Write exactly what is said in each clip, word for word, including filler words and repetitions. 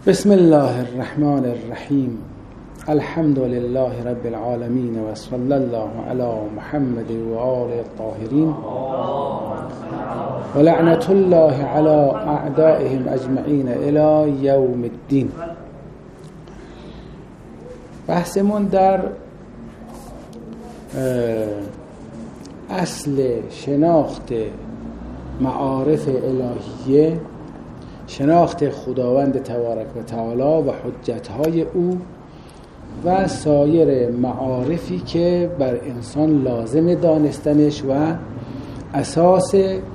بسم الله الرحمن الرحیم. الحمد لله رب العالمین و صلی الله علی محمد و آل الطاهرین و لعنت الله علی اعدائهم اجمعین الی یوم الدین. بحثمون در اصل شناخت معارف الهیه، شناخت خداوند تبارک و تعالی و حجتهای او و سایر معارفی که بر انسان لازم دانستنش و اساس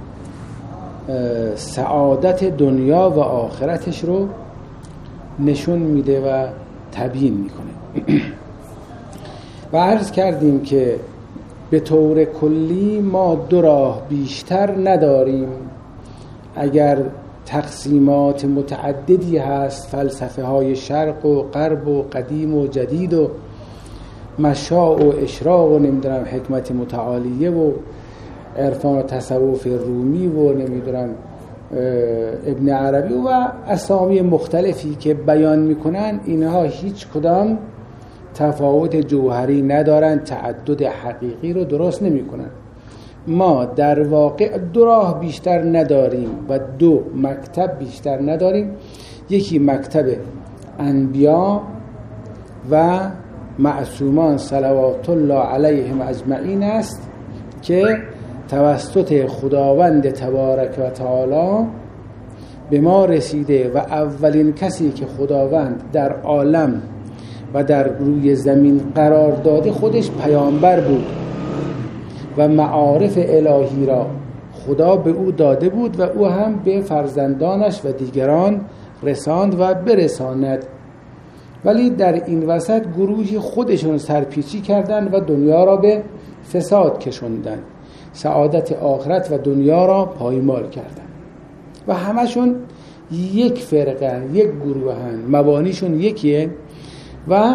سعادت دنیا و آخرتش رو نشون میده و تبیین میکنه. و عرض کردیم که به طور کلی ما دو راه بیشتر نداریم. اگر تقسیمات متعددی هست، فلسفه های شرق و غرب و قدیم و جدید و مشاع و اشراق و نمیدونم حکمت متعالیه و عرفان و تصوف رومی و نمیدونم ابن عربی و اسامی مختلفی که بیان میکنن، اینها هیچ کدام تفاوت جوهری ندارن، تعدد حقیقی رو درست نمیکنن. ما در واقع دو راه بیشتر نداریم و دو مکتب بیشتر نداریم. یکی مکتب انبیا و معصومان صلوات الله علیهم اجمعین است که توسط خداوند تبارک و تعالی به ما رسیده و اولین کسی که خداوند در عالم و در روی زمین قرار داده خودش پیامبر بود و معارف الهی را خدا به او داده بود و او هم به فرزندانش و دیگران رساند و برساند. ولی در این وسط گروهی خودشون سرپیچی کردند و دنیا را به فساد کشوندند، سعادت آخرت و دنیا را پایمال کردند و همشون یک فرقه، یک گروه هن، مبانیشون یکیه. و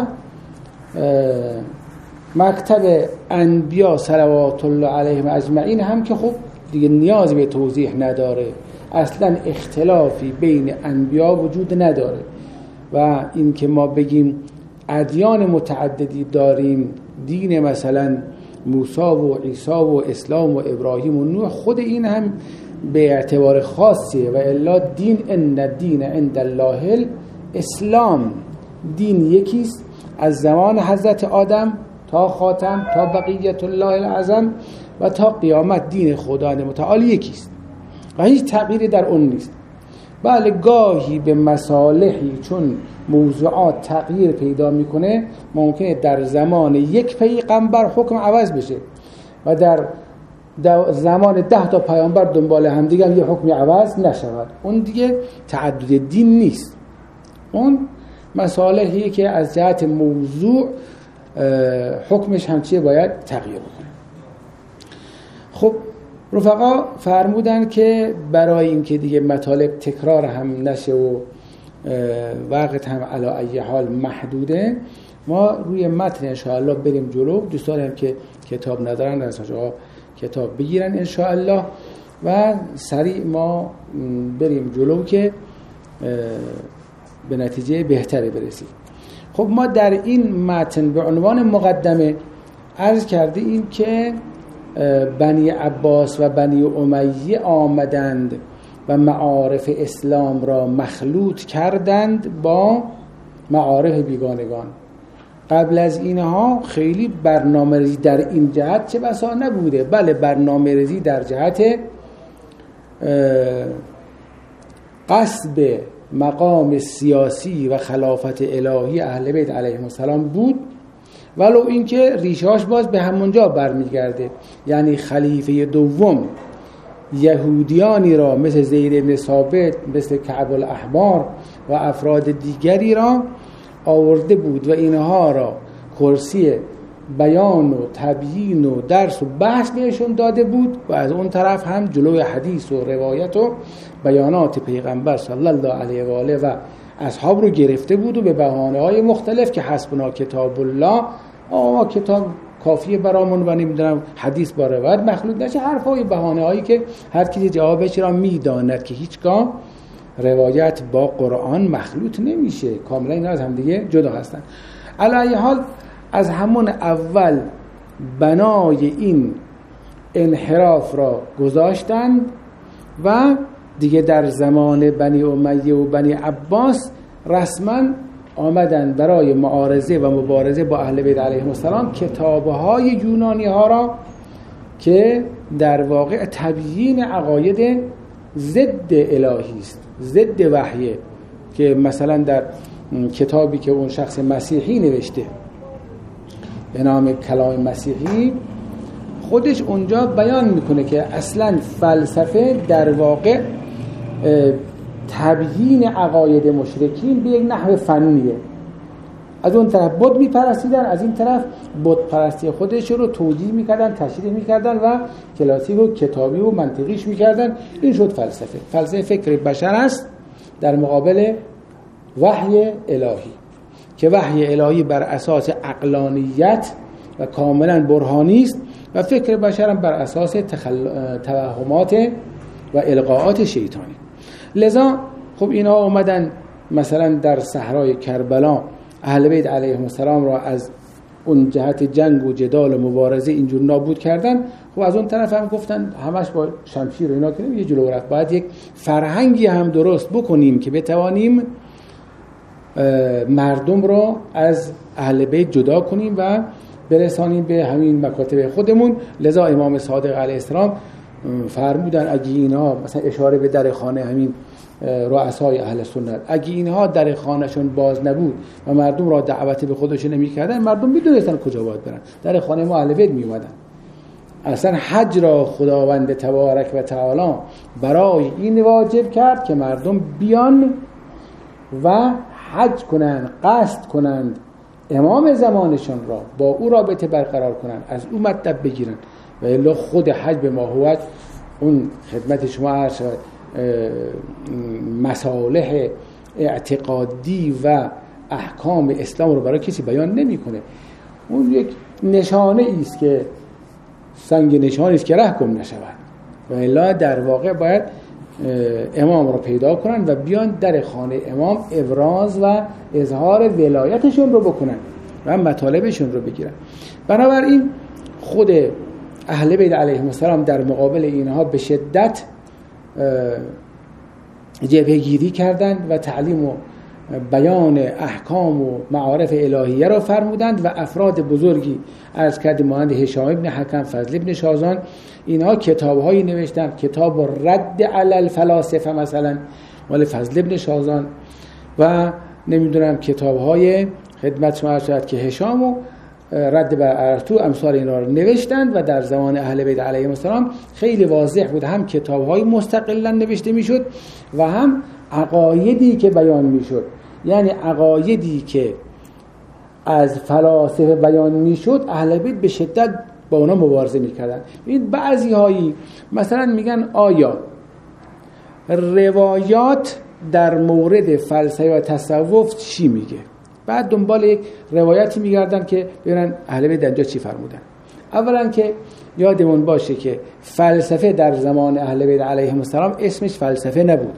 مکتب انبیا صلوات الله علیهم اجمعین هم که خب دیگه نیازی به توضیح نداره، اصلا اختلافی بین انبیا وجود نداره. و این که ما بگیم ادیان متعددی داریم، دین مثلا موسی و عیسی و اسلام و ابراهیم و نوح، خود این هم به اعتبار خاصیه. و الا دین ان الدین عند الله الاسلام، دین یکیست از زمان حضرت آدم تا خاتم تا بقیت الله العظم و تا قیامت. دین خداوند متعال یکیست و هیچ تغییری در اون نیست. بله گاهی به مصالحی چون موضوعات تغییر پیدا میکنه، ممکنه در زمان یک پیغمبر حکم عوض بشه و در زمان ده تا پیامبر دنبال هم دیگه یه حکمی عوض نشود. اون دیگه تعدد دین نیست، اون مصالحی که از جهت موضوع حکمش هم چیه باید تغییر بکنه. خب رفقا فرمودن که برای اینکه دیگه مطالب تکرار هم نشه و وقت هم علی ای حال محدوده، ما روی متن انشاءالله بریم جلو. دوستان هم که کتاب ندارن از آقا کتاب بگیرن انشاءالله و سریع ما بریم جلو که به نتیجه بهتری برسیم. خب ما در این متن به عنوان مقدمه عرض کرده ایم که بنی عباس و بنی امیه آمدند و معارف اسلام را مخلوط کردند با معارف بیگانگان. قبل از اینها خیلی برنامه‌ریزی در این جهت چه بسا نبوده. بله برنامه‌ریزی در جهت قصد مقام سیاسی و خلافت الهی اهل بیت علیهم السلام بود، ولو اینکه ریشه‌اش باز به همونجا برمیگرده. یعنی خلیفه دوم یهودیانی را مثل زید بن ثابت، مثل کعب الاحبار و افراد دیگری را آورده بود و اینها را کرسی بیان و تبیین و درس و بحث بهشون داده بود و از اون طرف هم جلوی حدیث و روایت و بیانات پیغمبر صلی الله علیه و آله و اصحاب رو گرفته بود و به بهانه‌های مختلف که حسبنا کتاب الله، آما کتاب کافیه برامون و نمیدونم حدیث با روایت مخلوط نشه، حرفای بهانه‌هایی که هر کی جوابش را میداند که هیچگاه روایت با قرآن مخلوط نمیشه، کاملا اینا از هم دیگه جدا هستن. علی حال از همون اول بنای این انحراف را گذاشتند و دیگه در زمان بنی امیه و بنی عباس رسما آمدن برای معارضه و مبارزه با اهل بیت علیهم السلام کتاب‌های یونانی ها را که در واقع تبیین عقاید ضد الهی است، ضد وحیه، که مثلا در کتابی که اون شخص مسیحی نوشته به نام کلام مسیحی، خودش اونجا بیان میکنه که اصلا فلسفه در واقع تبیین عقاید مشرکین به یک نحو فنیه. از اون طرف بت میپرستیدن، از این طرف بت پرستی خودش رو توجیه میکردن، تشریح میکردن و کلاسیک و کتابی و منطقیش میکردن. این شد فلسفه. فلسفه فکر بشر است در مقابل وحی الهی، که وحی الهی بر اساس عقلانیت و کاملا برهانی است و فکر بشر هم بر اساس تخل... توهمات و القاءات شیطانی. لذا خب اینها اومدن مثلا در صحرای کربلا اهل بیت علیهم السلام را از اون جهت جنگ و جدال و مبارزه اینجور نابود کردن. خب از اون طرف هم گفتن همش با شمشیر و اینا که یه جلو رفت، باید یک فرهنگی هم درست بکنیم که بتوانیم مردم را از اهل بیت جدا کنیم و برسانیم به همین مکاتب خودمون. لذا امام صادق علیه السلام فرمودن اگه اینها مثلا اشاره به در خانه همین رؤسای اهل سنت، اگه اینها در خانهشون باز نبود و مردم را دعوت به خودشون نمی‌کردن، مردم می‌دونستن کجا باید برن، در خانه ما اهل بیت می‌اومدن. اصلا حج را خداوند تبارک و تعالی برای این واجب کرد که مردم بیان و حج کنند، قصد کنند امام زمانشون را با او رابطه برقرار کنند، از او مطلب بگیرن. و الا خود حج به ماهیت اون خدمت شما عرض مصالح اعتقادی و احکام اسلام رو برای کسی بیان نمیکنه. اون یک نشانه است که سنگ نشانی است که ره گم نشود. و الا در واقع باید امام رو پیدا کنن و بیان در خانه امام ابراز و اظهار ولایتشون رو بکنن و مطالبشون رو بگیرن. بنابراین خود اهل بیت علیهم السلام در مقابل اینها به شدت جبهه گیری کردند و تعلیم و بیان احکام و معارف الهیه را فرمودند و افراد بزرگی عرض کردیم مانند هشام ابن حکم، فضل ابن شازان، اینها کتاب‌هایی نوشتند، کتاب رد علی الفلاسفه مثلا مال فضل ابن شازان، و نمیدونم کتاب‌های خدمت شما عرض شد که هشام و رد بر ارسطو امثال اینا رو نوشتند و در زمان اهل بیت علیهم السلام خیلی واضح بود، هم کتاب‌های مستقلا نوشته میشد و هم عقایدی که بیان میشد. یعنی عقایدی که از فلاسفه بیان میشد اهل بیت به شدت با اونا مبارزه میکردن. این بعضی هایی مثلا میگن آیا روایات در مورد فلسفه و تصوف چی میگه؟ بعد دنبال یک روایتی میگردن که ببینن اهل بیت اینجا چی فرمودن. اولا که یادمون باشه که فلسفه در زمان اهل بیت علیهم السلام اسمش فلسفه نبود.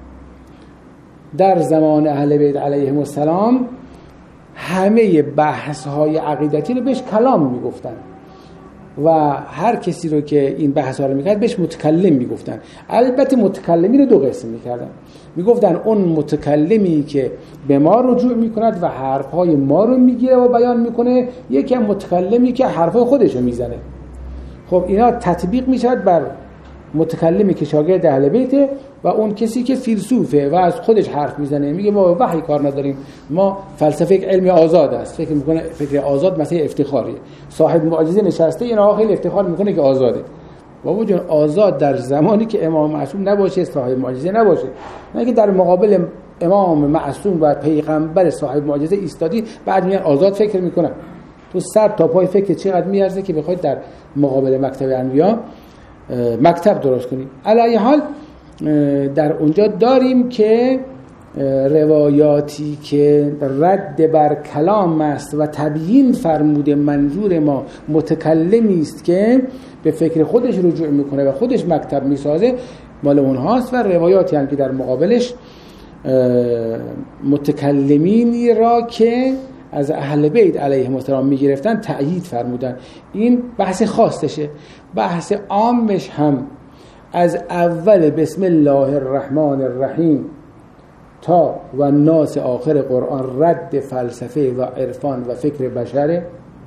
در زمان اهل بیت علیهم السلام همه بحث های عقیدتی رو بهش کلام میگفتن و هر کسی رو که این بحث ها رو میکرد بهش متکلم میگفتن. البته متکلمی رو دو قسم میکردن، میگفتن اون متکلمی که به ما رجوع میکند و حرف های ما رو میگیره و بیان میکنه، یکی هم متکلمی که حرف های خودش رو میزنه. خب اینا تطبیق میشد بر متکلمی که شاگرد اهل بیته و اون کسی که فیلسوفه و از خودش حرف میزنه، میگه ما وحی کار نداریم، ما فلسفه یک علم آزاد است، فکر میکنه فکر آزاد مثلا افتخاریه، صاحب معجزه نشسته این آقا خیلی افتخار میکنه که آزاده. بابا جون آزاد در زمانی که امام معصوم نباشه، صاحب معجزه نباشه، نه که در مقابل امام معصوم و پیغمبر صاحب معجزه ایستادی بعد میان آزاد فکر میکنن. تو سر تا پای فکر چقدر میارزه که بخواید در مقابل مکتب انبیا مکتب درست کنیم. علی حال در اونجا داریم که روایاتی که رد بر کلام است و تبیین فرموده منظور ما متکلمی است که به فکر خودش رجوع میکنه و خودش مکتب میسازه، مال اونهاست و روایاتی هم که در مقابلش متکلمینی را که از اهل بیت علیهم السلام میگرفتن تأیید فرمودن. این بحث خاصشه. بحث عامش هم از اول بسم الله الرحمن الرحیم تا و ناس آخر قرآن رد فلسفه و عرفان و فکر بشره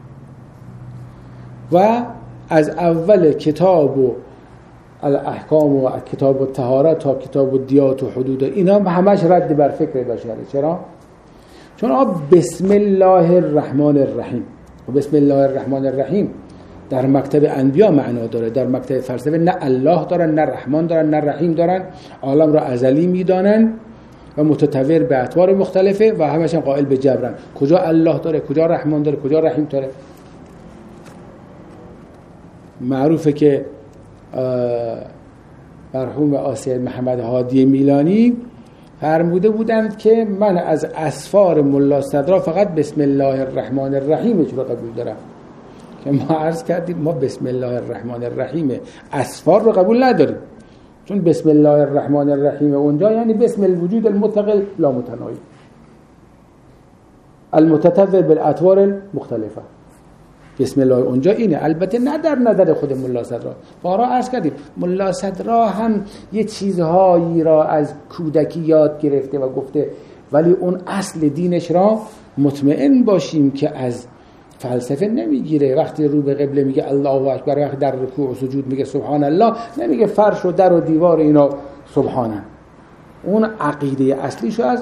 و از اول کتاب و الاحکام و کتاب الطهارت تا کتاب الدیات و حدود، اینا همش رد بر فکر بشره. چرا؟ چون آب بسم الله الرحمن الرحیم و بسم الله الرحمن الرحیم در مکتب انبیا معنا داره، در مکتب فلسفه نه الله دارن، نه رحمان دارن، نه رحیم دارن. عالم را ازلی میدانن و متطور به اطوار مختلفه و همشون قائل به جبرن. کجا الله داره، کجا رحمان داره، کجا رحیم داره؟ معروفه که مرحوم آسیل محمد هادی میلانی فرموده بودند که من از اسفار ملا صدرا فقط بسم الله الرحمن الرحیم رو قبول دارم. که ما عرض کردیم ما بسم الله الرحمن الرحیم اسفار رو قبول نداریم، چون بسم الله الرحمن الرحیم اونجا یعنی بسم الوجود المتقل لا متناهی المتطور بالاطوار المختلفه. بسم الله اونجا اینه، البته نه در نظر خود ملا صدرا. بارها عرض کردیم ملا صدرا هم یه چیزهایی را از کودکی یاد گرفته و گفته، ولی اون اصل دینش را مطمئن باشیم که از فلسفه نمیگیره. وقتی رو به قبله میگه الله اکبر، وقتی در رکوع و سجود میگه سبحان الله، نمیگه فرش و در و دیوار اینا سبحانه. اون عقیده اصلیشو از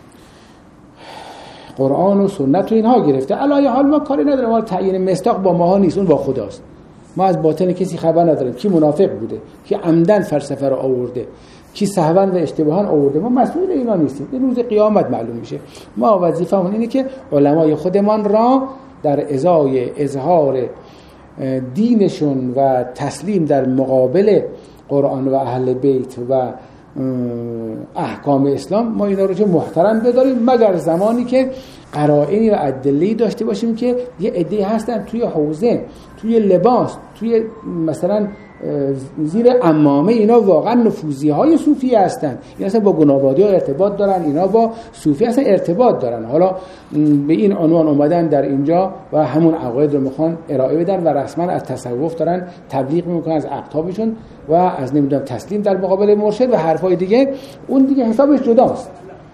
قرآن و سنت و اینها گرفته. علاوه حال ما کاری نداریم، ما تعیین مصداق با ماها نیست، اون با خداست. ما از باطن کسی خبر نداریم، کی منافق بوده، کی عمدن فلسفه رو آورده، کی سهوا و اشتباها آورده. ما مسئول اینا نیستیم، این روز قیامت معلوم میشه. ما وظیفمون اینه که علمای خودمان را در ازای اظهار دینشون و تسلیم در مقابل قرآن و اهل بیت و احکام اسلام ما اینا رو چه محترم بداریم، مگر زمانی که قرائنی و ادله‌ای داشته باشیم که یه عده‌ای هستن توی حوزه، توی لباس، توی مثلا زیر عمامه، اینا واقعا نفوذی های صوفی هستن، اینا اصلا با گناه‌بادی ها ارتباط دارن، اینا با صوفی اصلا ارتباط دارن. حالا به این عنوان اومدن در اینجا و همون عقاید رو میخوان ارائه بدن و رسما از تصوف دارن تبلیغ میکنن، از اقطابشون و از نمیدونم تسلیم در مقابل مرشد و حرفای دیگه. اون دیگه حسابش جداست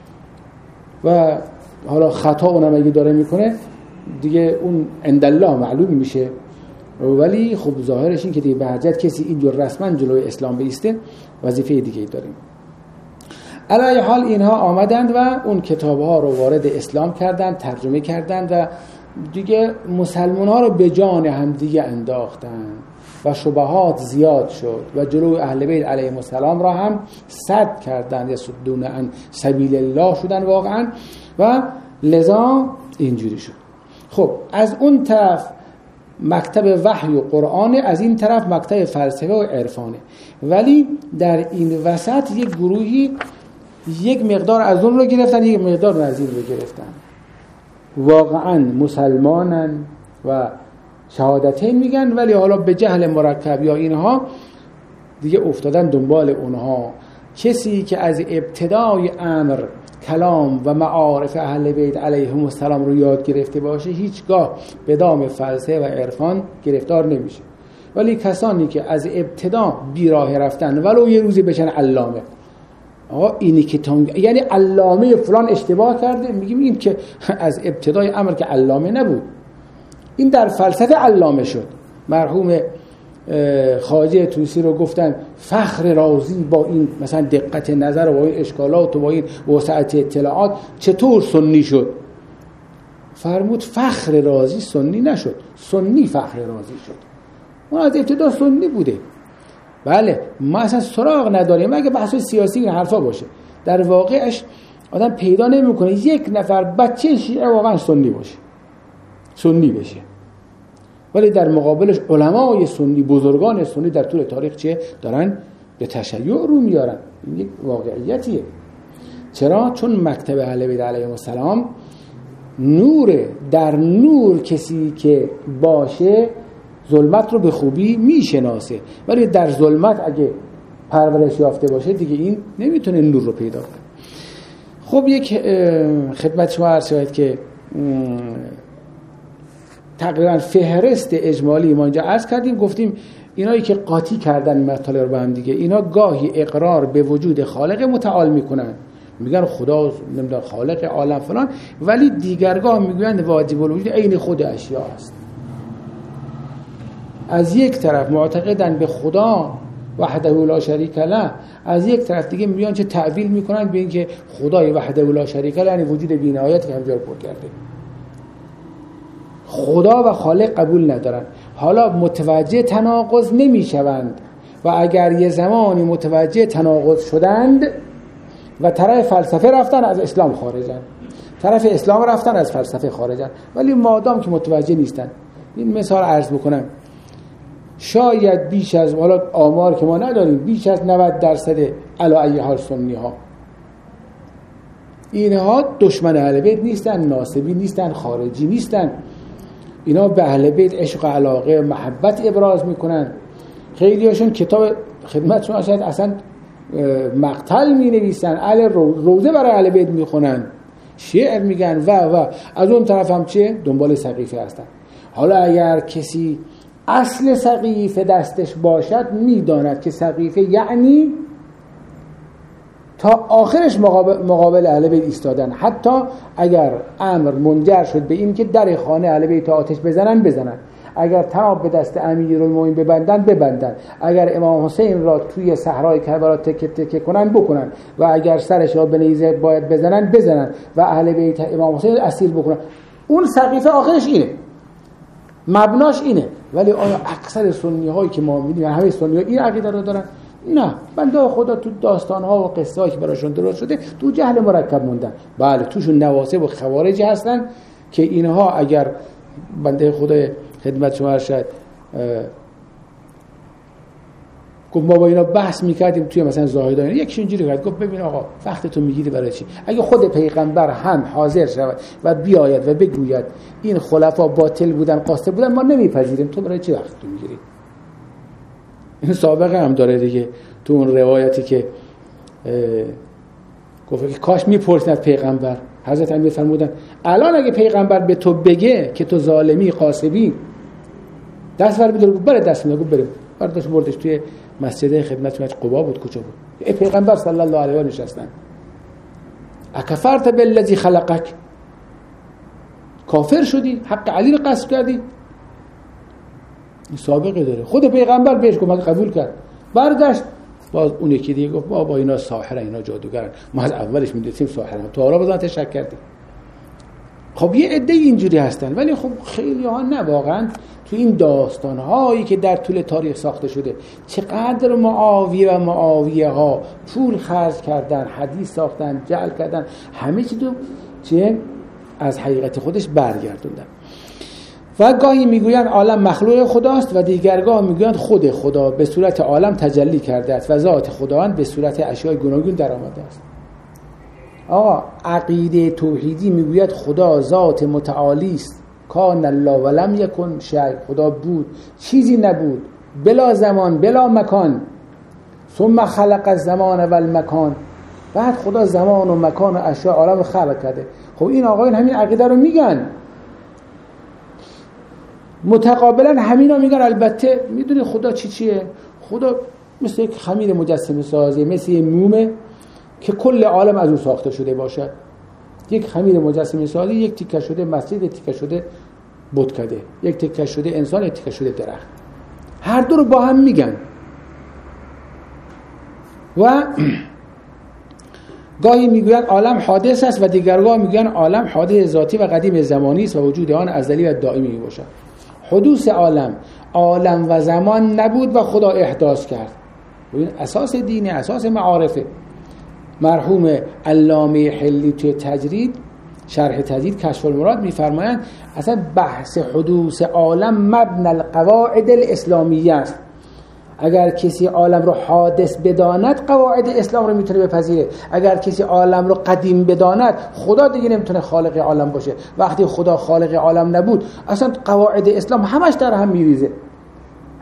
و حالا خطا اونم اگه داره میکنه دیگه اون عندالله معلوم میشه. ولی خب ظاهرش این که دیگه به حجت کسی اینجور رسما جلوی اسلام بیسته وظیفه دیگه ای داریم. علی حال اینها آمدند و اون کتابها رو وارد اسلام کردند، ترجمه کردند و دیگه مسلمان ها رو به جان هم دیگه انداختند و شبهات زیاد شد و جلوی اهل بیت علیهم السلام را هم سد کردند، یا سدون عن سبیل الله شدن واقعا و لذا اینجوری شد. خب از اون طرف مکتب وحی و قرآن، از این طرف مکتب فلسفه و عرفانه. ولی در این وسط یک گروهی یک مقدار از اون رو گرفتن، یک مقدار از این رو گرفتن. واقعا مسلمانن و شهادتین میگن، ولی حالا به جهل مرکب یا اینها دیگه افتادن دنبال اونها. کسی که از ابتدای امر کلام و معارف اهل بیت علیهم السلام رو یاد گرفته باشه هیچگاه به دام فلسفه و عرفان گرفتار نمیشه. ولی کسانی که از ابتدا بیراه رفتن ولو یه روزی بشن علامه، آقا اینی که تونگ... یعنی علامه فلان اشتباه کرده، میگیم این که از ابتدای امر که علامه نبود، این در فلسفه علامه شد. مرحوم خواجه طوسی رو گفتن فخر رازی با این مثلا دقت نظر و با این اشکالات و با این وسعت اطلاعات چطور سنی شد؟ فرمود فخر رازی سنی نشد، سنی فخر رازی شد. اون از ابتدا سنی بوده. بله ما اصلا سراغ نداریم اگه بحث سیاسی این حرفا باشه. در واقعش آدم پیدا نمیکنه یک نفر بچه شیعه واقعا سنی باشه، سنی بشه. ولی در مقابلش علمای سنی، بزرگان سنی در طول تاریخ چه دارن؟ به تشیع رو میارن. این یک واقعیتیه. چرا؟ چون مکتب اهل بیت علیهم السلام نوره. در نور کسی که باشه ظلمت رو به خوبی میشناسه، ولی در ظلمت اگه پرورش یافته باشه دیگه این نمیتونه نور رو پیدا کنه. خب یک خدمت شما عرض شد که تقریبا فهرست اجمالی ما اینجا عرض کردیم. گفتیم اینایی که قاطی کردن مطالب رو با هم دیگه، اینا گاهی اقرار به وجود خالق متعال میکنن، میگن خدا نمیدونم خالق عالم فلان، ولی دیگرگاه میگن واجب الوجود عین خود اشیاء است. از یک طرف معتقدن به خدا وحده لا شریک له، از یک طرف دیگه میان چه تعبیل میکنن به اینکه خدای وحده لا شریک له یعنی وجود بی‌نهایت که همجا پر کرده. خدا و خالق قبول ندارن. حالا متوجه تناقض نمیشوند و اگر یه زمانی متوجه تناقض شدند و طرف فلسفه رفتن از اسلام خارجن، طرف اسلام رفتن از فلسفه خارجن، ولی مادام که متوجه نیستن. این مثال عرض بکنم، شاید بیش از، حالا آمار که ما نداریم، بیش از نود درصد علی ای حال سنی ها اینها دشمن اهل بیت نیستن، ناسبی نیستن، خارجی نیستن. اینا به اهل بیت عشق و علاقه و محبت ابراز میکنن. خیلی هاشون کتاب خدمت شما شاید اصلا مقتل می نویسن، اهل روزه برای اهل بیت میخونن، شعر میگن و و از اون طرف هم چه دنبال سقیفه هستن. حالا اگر کسی اصل سقیفه دستش باشد میداند که سقیفه یعنی تا آخرش مقابل, مقابل اهل بیت ایستادن، حتی اگر امر منجر شد به این که در خانه اهل بیت آتش بزنن بزنن، اگر تناب به دست امیرالمومنین ببندن ببندن، اگر امام حسین را توی صحرای کربلا تکه تکه کنن بکنن و اگر سرش را به نیزه باید بزنن بزنن و اهل بیت امام حسین اسیر بکنن. اون سقیفه آخرش اینه، مبناش اینه. ولی آیا اکثر سنی هایی که ما می‌بینیم همه سنی ها این عقیده رو دارن؟ نه. بنده خدا تو داستان ها و قصه هایی که براشون درست شده تو جهل مرکب موندن. بله توشون نواسب و خوارج هستن که اینها اگر بنده خدا خدمت شما شاید گفت ما با اینا بحث میکردیم توی مثلا زاهدان، یکیش اینجوری کرد گفت ببین آقا وقت تو میگیری برای چی؟ اگه خود پیغمبر هم حاضر شود و بیاید و بگوید این خلفا باطل بودن قاسط بودن ما نمیپذیریم، تو برای چی وقت تو میگیری؟ این سابقه هم داره دیگه تو اون روایتی که گفت که کاش میپرسید پیغمبر، حضرت امیر فرمودن الان اگه پیغمبر به تو بگه که تو ظالمی قاسبی دست ور بدار، بره دست میگه بریم برداشت بردش توی مسجد خدمت شما قبا بود کجا بود ای پیغمبر صلی الله علیه و نشستن. اکفرت بالذی خلقک، کافر شدی؟ حق علی رو قصد کردی؟ این سابقه داره. خود پیغمبر بهش گفت قبول کرد، برگشت باز اون یکی دیگه گفت بابا اینا ساحر، اینا جادوگرن، ما از اولش می‌دونیم ساحرن، تو حالا بازم تشک کردی. خب یه عده اینجوری هستن، ولی خب خیلی ها نه. واقعا تو این داستان هایی که در طول تاریخ ساخته شده چقدر معاویه و معاویه ها پول خرج کردن، حدیث ساختن، جعل کردن، همه چی تو چه از حقیقت خودش برگردوندن. و گاهی میگویند عالم مخلوق خداست و دیگرگاه میگویند خود خدا به صورت عالم تجلی کرده است و ذات خداوند به صورت اشیاء گوناگون در آمده است. آقا عقیده توحیدی میگوید خدا ذات متعالی است، کان الله ولم یکن شیء، خدا بود چیزی نبود، بلا زمان بلا مکان، ثم خلق الزمان و المکان، بعد خدا زمان و مکان و اشیاء عالم خلق کرده. خب این آقایون همین عقیده رو میگن، متقابلا همینا میگن البته میدونی خدا چی چیه؟ خدا مثل یک خمیر مجسمه سازی، مثل یک مومه که کل عالم از اون ساخته شده باشد. یک خمیر مجسمه سازی، یک تیکه شده مسجد، یک تیکه شده بتکده، یک تیکه شده انسان، یک تیکه شده درخت. هر دو رو با هم میگن. و گاهی میگویند عالم حادث است و دیگرگاه میگویند عالم حادث ذاتی و قدیم زمانی است و وجود آن ازلی و دائمی میباشد. حدوث عالم، عالم و زمان نبود و خدا احداث کرد. این اساس دینه، اساس معارفه. مرحوم علامه حلی توی تجرید، شرح تجرید کشف المراد میفرمایند اصلا بحث حدوث عالم مبنی القواعد الاسلامیه است. اگر کسی عالم رو حادث بداند قواعد اسلام رو میتونه بپذیره. اگر کسی عالم رو قدیم بداند خدا دیگه نمیتونه خالق عالم باشه. وقتی خدا خالق عالم نبود اصلا قواعد اسلام همش در هم میریزه،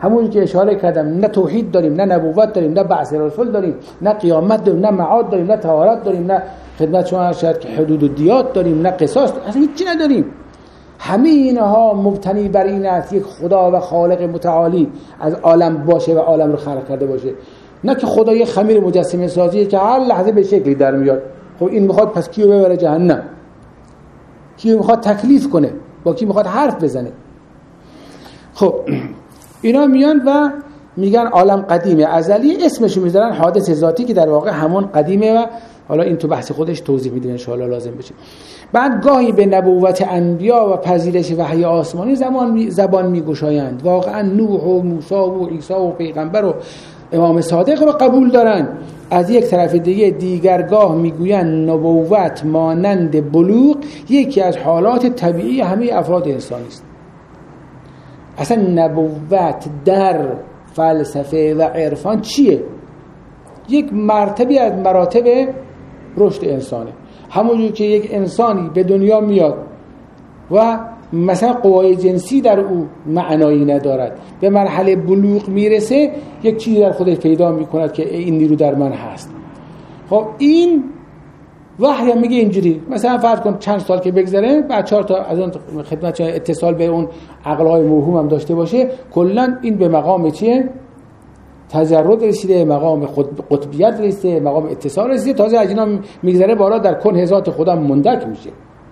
همون که اشاره کردم، نه توحید داریم، نه نبوت داریم، نه بعث رسول داریم، نه قیامت داریم، نه معاد داریم، نه طهارت داریم، نه خدمت شما شاید که حدود و دیات داریم، نه قصاص داریم. اصلا هیچی نداریم. همه اینها مبتنی بر این است یک خدا و خالق متعالی از عالم باشه و عالم رو خلق کرده باشه، نه که خدا یه خمیر مجسمه سازیه که هر لحظه به شکلی در میاد. خب این میخواد پس کیو ببره جهنم؟ کیو میخواد تکلیف کنه؟ با کی میخواد حرف بزنه؟ خب اینا میان و میگن عالم قدیمه، ازلی، اسمشو میذارن حادث ذاتی که در واقع همون قدیمه و حالا این تو بحث خودش توضیح میدین ان شاء الله لازم بشه. بعد گاهی به نبوت انبیا و پذیرش وحی آسمانی زبان زبان میگشایند. واقعا نوح و موسی و عیسی و پیغمبر و امام صادق رو قبول دارن. از یک طرف دیگه دیگرگاه میگویند نبوت مانند بلوغ یکی از حالات طبیعی همه افراد انسانی است. اصلا نبوت در فلسفه و عرفان چیه؟ یک مرتبه از مراتب رشد انسانه. همونجور که یک انسانی به دنیا میاد و مثلا قوای جنسی در او معنایی ندارد، به مرحله بلوغ میرسه، یک چیزی در خودش پیدا میکند که این نیرو در من هست. خب این وحی میگه اینجوری، مثلا فرض کن چند سال که بگذره بعد چهار تا از اون خدمت اتصال به اون عقل‌های موهوم هم داشته باشه، کلا این به مقام چیه؟ تجرد رسیده، مقام قطبیت رسیده، مقام اتصال رسیده. تازه از اینا میگذره بالا در کنه ذات خدا مندک میشه.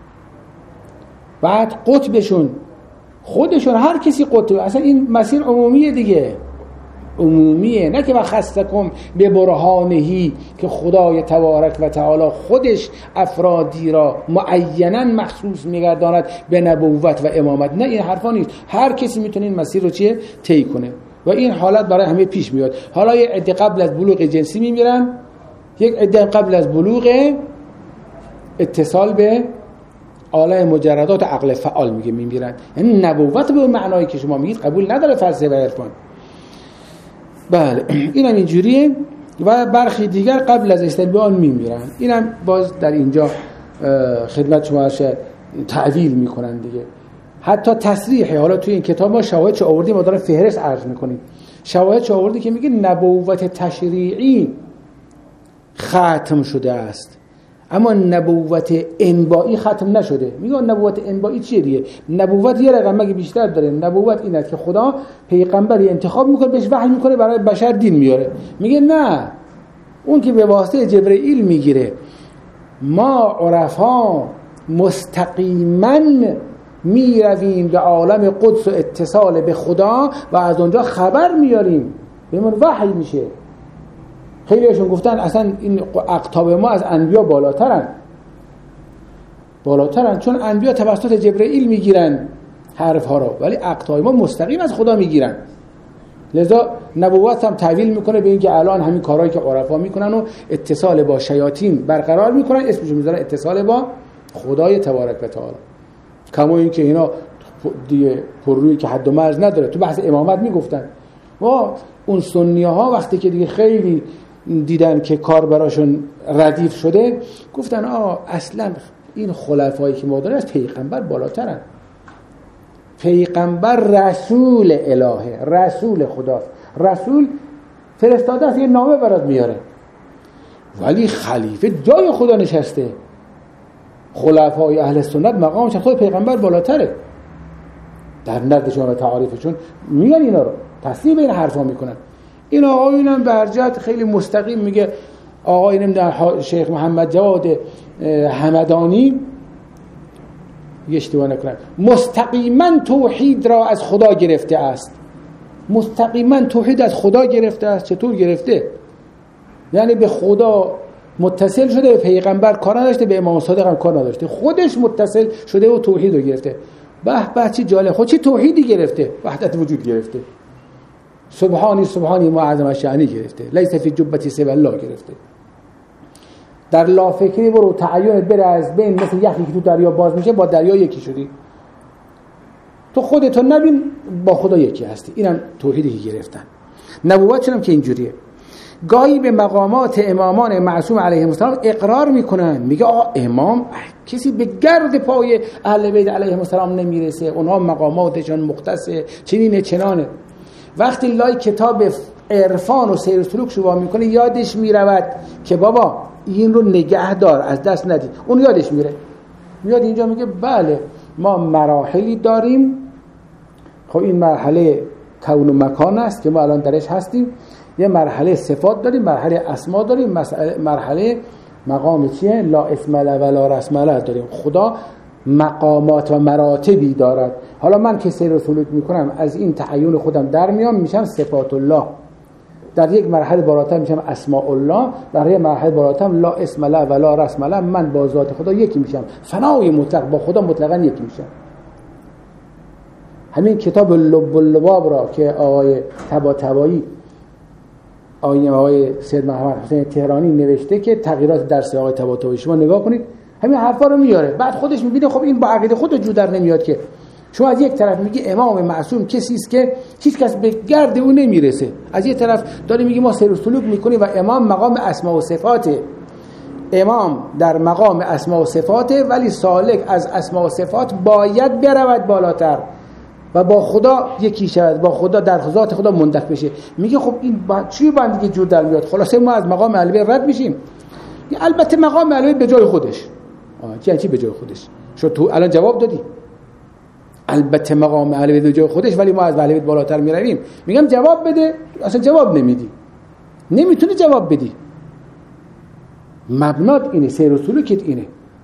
بعد قطبشون خودشون هر کسی قطب، اصلا این مسیر عمومیه دیگه، عمومیه، نه که بخستکم به برهانهی که خدای تبارک و تعالی خودش افرادی را معیناً مخصوص میگرداند به نبوت و امامت. نه این حرفا نیست، هر کسی میتونه این مسیر رو چیه طی کنه و این حالت برای همه پیش میاد. حالا یک عده قبل از بلوغ جنسی میمیرن، یک عده قبل از بلوغ اتصال به عالم مجردات عقل فعال میگه میمیرن. یعنی نبوت به معنایی که شما میگید قبول نداره فلسفه و عرفان. بله اینم اینجوریه و برخی دیگر قبل از استنباط میمیرن. اینم باز در اینجا خدمت شما تعویل میکنن دیگه. حتی تصریحه، حالا توی این کتاب ما شواهد چه آوردیم، ما داریم فهرست عرض میکنیم. شواهد چه آوردی که میگه نبوت تشریعی ختم شده است اما نبوت انبائی ختم نشده. میگه نبوت انبائی چیه دیگه؟ نبوت یه رقم مگه بیشتر داره. نبوت اینه که خدا پیغمبری انتخاب میکنه، بهش وحی میکنه، برای بشر دین میاره. میگه نه، اون که به واسطه جبرئیل میگیره. ما عرفا مستقیما میرویم به عالم قدس و اتصال به خدا و از اونجا خبر میاریم، بهمون وحی میشه. خیلیشون گفتن اصلا این اقطاب ما از انبیا بالاترن بالاترن چون انبیا توسط جبرئیل میگیرن حرف ها رو، ولی اقطاب ما مستقیم از خدا میگیرن. لذا نبوت هم تعویل میکنه به اینکه الان همین کارهایی که عرفا میکنن و اتصال با شیاطین برقرار میکنن، اسمش میذارن اتصال با خدای تبارک و تعالی. کما این که اینا دیگه پررویی که حد و مرز نداره. تو بحث امامت میگفتن و اون سنیه ها وقتی که دیگه خیلی دیدن که کار براشون ردیف شده، گفتن آه اصلا این خلفایی که ما داریم از پیغمبر بالاترن. پیغمبر رسول الهه، رسول خداست. رسول فرستاده است، یه نامه برات میاره، ولی خلیفه جای خدا نشسته. خلفای اهل سنت مقامش خود پیغمبر بالاتره در نزدشون و تعاریفشون. میگن اینا رو تصدیق این حرفا میکنن. این آقایون هم به هرجهت خیلی مستقیم میگه. آقای نمیدونم شیخ محمد جواد همدانی، اشتباه نکنم، مستقیما توحید را از خدا گرفته است. مستقیما توحید از خدا گرفته است. چطور گرفته؟ یعنی به خدا متصل شده، به پیغمبر کار نداشته، به امام صادق هم کار نداشته، خودش متصل شده و توحید رو گرفته. به به چه جالب، خود چه توحیدی گرفته؟ وحدت وجود گرفته. سبحانی سبحانی معظم شأنی گرفته. لیس فی جبتی سوی الله گرفته. در لا فکری برو تعینت بره از بین، مثل یخی که تو دریا باز میشه با دریا یکی شدی. تو خودتو نبین، با خدا یکی هستی. اینم توحیدی که گرفتن. نبوت چنم که اینجوریه. گاهی به مقامات امامان معصوم علیهم السلام اقرار میکنن. میگه آقا امام کسی به گرد پای اهل بیت علیهم السلام نمیرسه، اونها مقاماتشان مختصه، چنینه چنانه. وقتی لای کتاب عرفان و سیر و سلوک شروع میکنه یادش میرود که بابا این رو نگه دار، از دست ندید. اون یادش میره، میاد اینجا میگه بله ما مراحلی داریم. خب این مرحله کون و مکان است که ما الان درش هستیم. یه مرحله صفات داریم، مرحله اسما داریم، مرحله مقام چیه؟ لا اسم له ولا رسم له داریم. خدا مقامات و مراتبی دارد. حالا من که سیر و سلوک میکنم از این تعین خودم در میام، میشم صفات الله. در یک مرحله بالاتر میشم اسماء الله، در یک مرحله بالاتر لا اسم له ولا رسم له. من با ذات خدا یکی میشم، فنای مطلق، با خدا مطلقاً یکی میشم. همین کتاب لب اللباب را که آقای طباطبایی آقای آقای سید محمد حسین تهرانی نوشته که تغییرات درس آقای طباطبایی، شما نگاه کنید همین حرفا رو میاره. بعد خودش میبینه خب این با عقیده خود جو در نمیاد که. شما از یک طرف میگی امام معصوم کسی است که هیچ کس به گرد او نمیرسه، از یک طرف داری میگی ما سیر و سلوک میکنیم و امام مقام اسماء و صفاته. امام در مقام اسماء و صفاته، ولی سالک از اسماء و صفات باید برود بالاتر و با خدا یکی شود، با خدا در ذات خدا مندک بشه. میگه خب این با چی باید دیگه جور در میاد؟ خلاصه ما از مقام اهل بیت رد میشیم. البته مقام اهل بیت به جای خودش. آه چی چی به جای خودش؟ شو تو الان جواب دادی. البته مقام اهل بیت به جای خودش، ولی ما از اهل بیت بالاتر میرویم. میگم جواب بده، اصلا جواب نمیدی. نمیتونی جواب بدی. مبنات اینه، سیر و سلوکت اینه.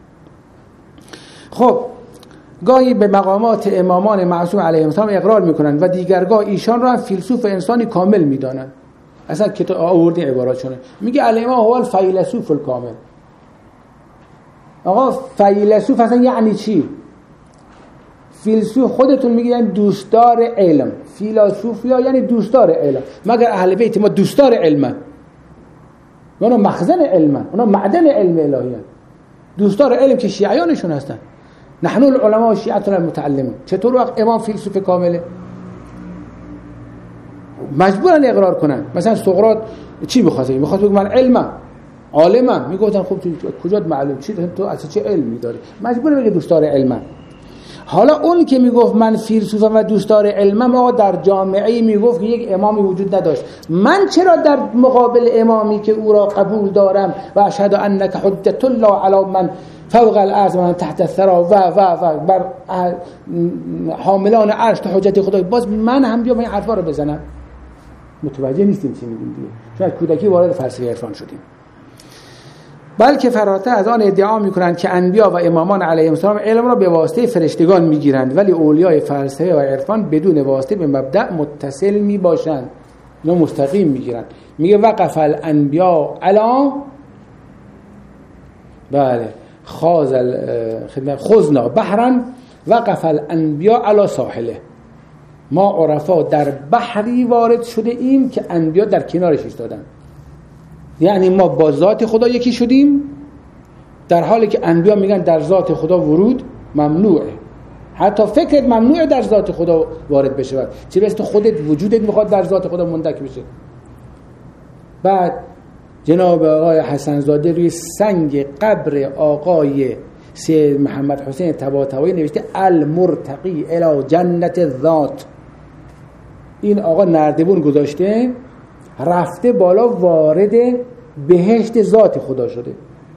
خب گاهی به مقامات امامان معصوم علیهم السلام اقرار میکنن و دیگرگاه ایشان را فیلسوف انسانی کامل میدانن. اصلا کتاب آوردی عباراتشونه، میگه الامام هو الفیلسوف الکامل. آقا فیلسوف اصلا یعنی چی؟ فیلسوف خودتون میگه یعنی دوستدار علم. فیلسوفیا یعنی دوستدار علم. مگر اهل بیت ما دوستدار علمن؟ اونا مخزن علمن، اونا معدن علم الهیان. دوستدار علم که شیعیانشون هستن. نحن العلماء و شیعتنا المتعلمون. چطور وقت امام فیلسوف کامله؟ مجبورن اقرار کنن. مثلا سقراط چی می‌خواد؟ می‌خواد بگه من علمم، عالمم. میگفتن خب تو کجا معلوم چی تو اصلا چه علمی داری؟ مجبور بگه دوستدار علمم. حالا اون که میگفت من فیلسوفم و دوستدار علمم، آقا در جامعه میگفت که یک امامی وجود نداشت. من چرا در مقابل امامی که او را قبول دارم و اشهد انک حجت الله علی من فوق الارض و تحت الثرى و و و بر حاملان عرش تا حجت خدا، باز من هم بیام این حرفا رو بزنم؟ متوجه نیستیم چی میگیم دیگه. چون از کودکی وارد فلسفه عرفان شدیم. بلکه فراتر از آن ادعا میکنند که انبیا و امامان علیهم السلام علم را به واسطه فرشتگان میگیرند، ولی اولیای فلسفه و عرفان بدون واسطه به مبدأ متصل میباشند، اینا مستقیم میگیرند. میگه وقف الانبیا علی بله خاز خذنا بحرا وقف الانبیا علی ساحله. ما عرفا در بحری وارد شده ایم که انبیا در کنارش ایستادن. یعنی ما با ذات خدا یکی شدیم، در حالی که انبیا میگن در ذات خدا ورود ممنوعه. حتی فکرت ممنوعه در ذات خدا وارد بشه، چه برسه تو خودت وجودت میخواد در ذات خدا مندک بشه. بعد جناب آقای حسن زاده روی سنگ قبر آقای سید محمد حسین طباطبایی نوشته المرتقی الی جنت ذات. این آقا نردبون گذاشته، رفته بالا، وارد بهشت ذات خدا شده.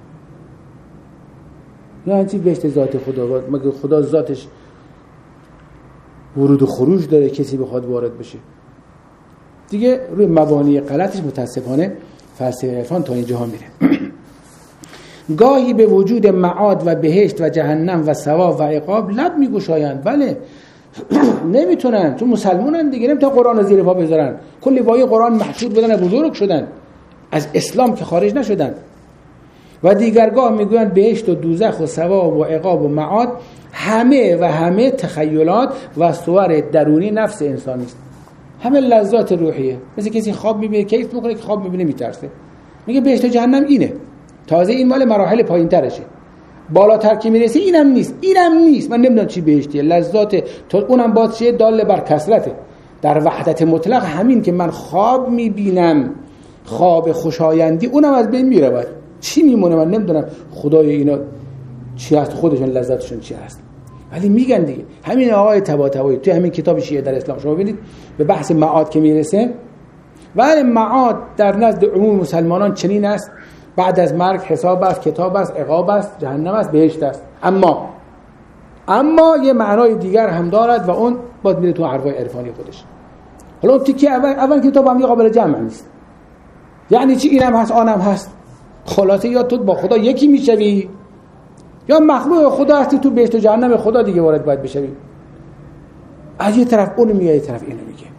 یعنی چی بهشت ذات خدا؟ مگه خدا ذاتش ورود و خروج داره کسی بخواد وارد بشه؟ دیگه روی مبانی غلطش متاسفانه فلسفه عرفان تا اینجا ها میره. گاهی به وجود معاد و بهشت و جهنم و ثواب و عقاب لب میگشایند. بله نمیتونن، تو مسلمانن دیگه، نمیتونن قرآن رو زیر پا بذارن. کلی وای قرآن محشود بدن، بزرگ شدن، از اسلام که خارج نشدن. و دیگرگاه میگویند بهشت و دوزخ و ثواب و عقاب و معاد همه و همه تخیلات و صور درونی نفس انسانی است. همه لذات روحیه. مثل کسی خواب میبینه کیف میکنه، که خواب میبینه میترسه. میگه بهشت و جهنم اینه. تازه این مال مراحل پایین‌ترشه. بالاتر که میرسی اینم نیست، اینم نیست. من نمیدونم چی بهشتیه. لذات تو اونم باز چیه؟ دال بر کثرته. در وحدت مطلق همین که من خواب میبینم، خواب خوشایندی، اونم از بین میره. چی میمونه؟ من نمیدونم خدای اینا چی هست، خودشون لذتشون چی هست. ولی میگن دیگه. همین آقای طباطبایی تو همین کتاب شیعه در اسلام شما ببینید به بحث معاد که میرسه، ولی معاد در نزد عموم مسلمانان چنین است: بعد از مرگ حساب است، کتاب است، عقاب است، جهنم است، بهشت است. اما اما یه معنای دیگر هم دارد و اون باید میره تو حرفای عرفانی خودش. حالا اون تیکه اول اول کتاب هم قابل جمع نیست. یعنی چی؟ اینم هست آنم هست. خلاصه یا تو با خدا یکی میشوی یا مخلوق خدا هستی، تو بهشت و جهنم خدا دیگه وارد باید بشوی. از یه طرف اون میگه، یه طرف اینو میگه.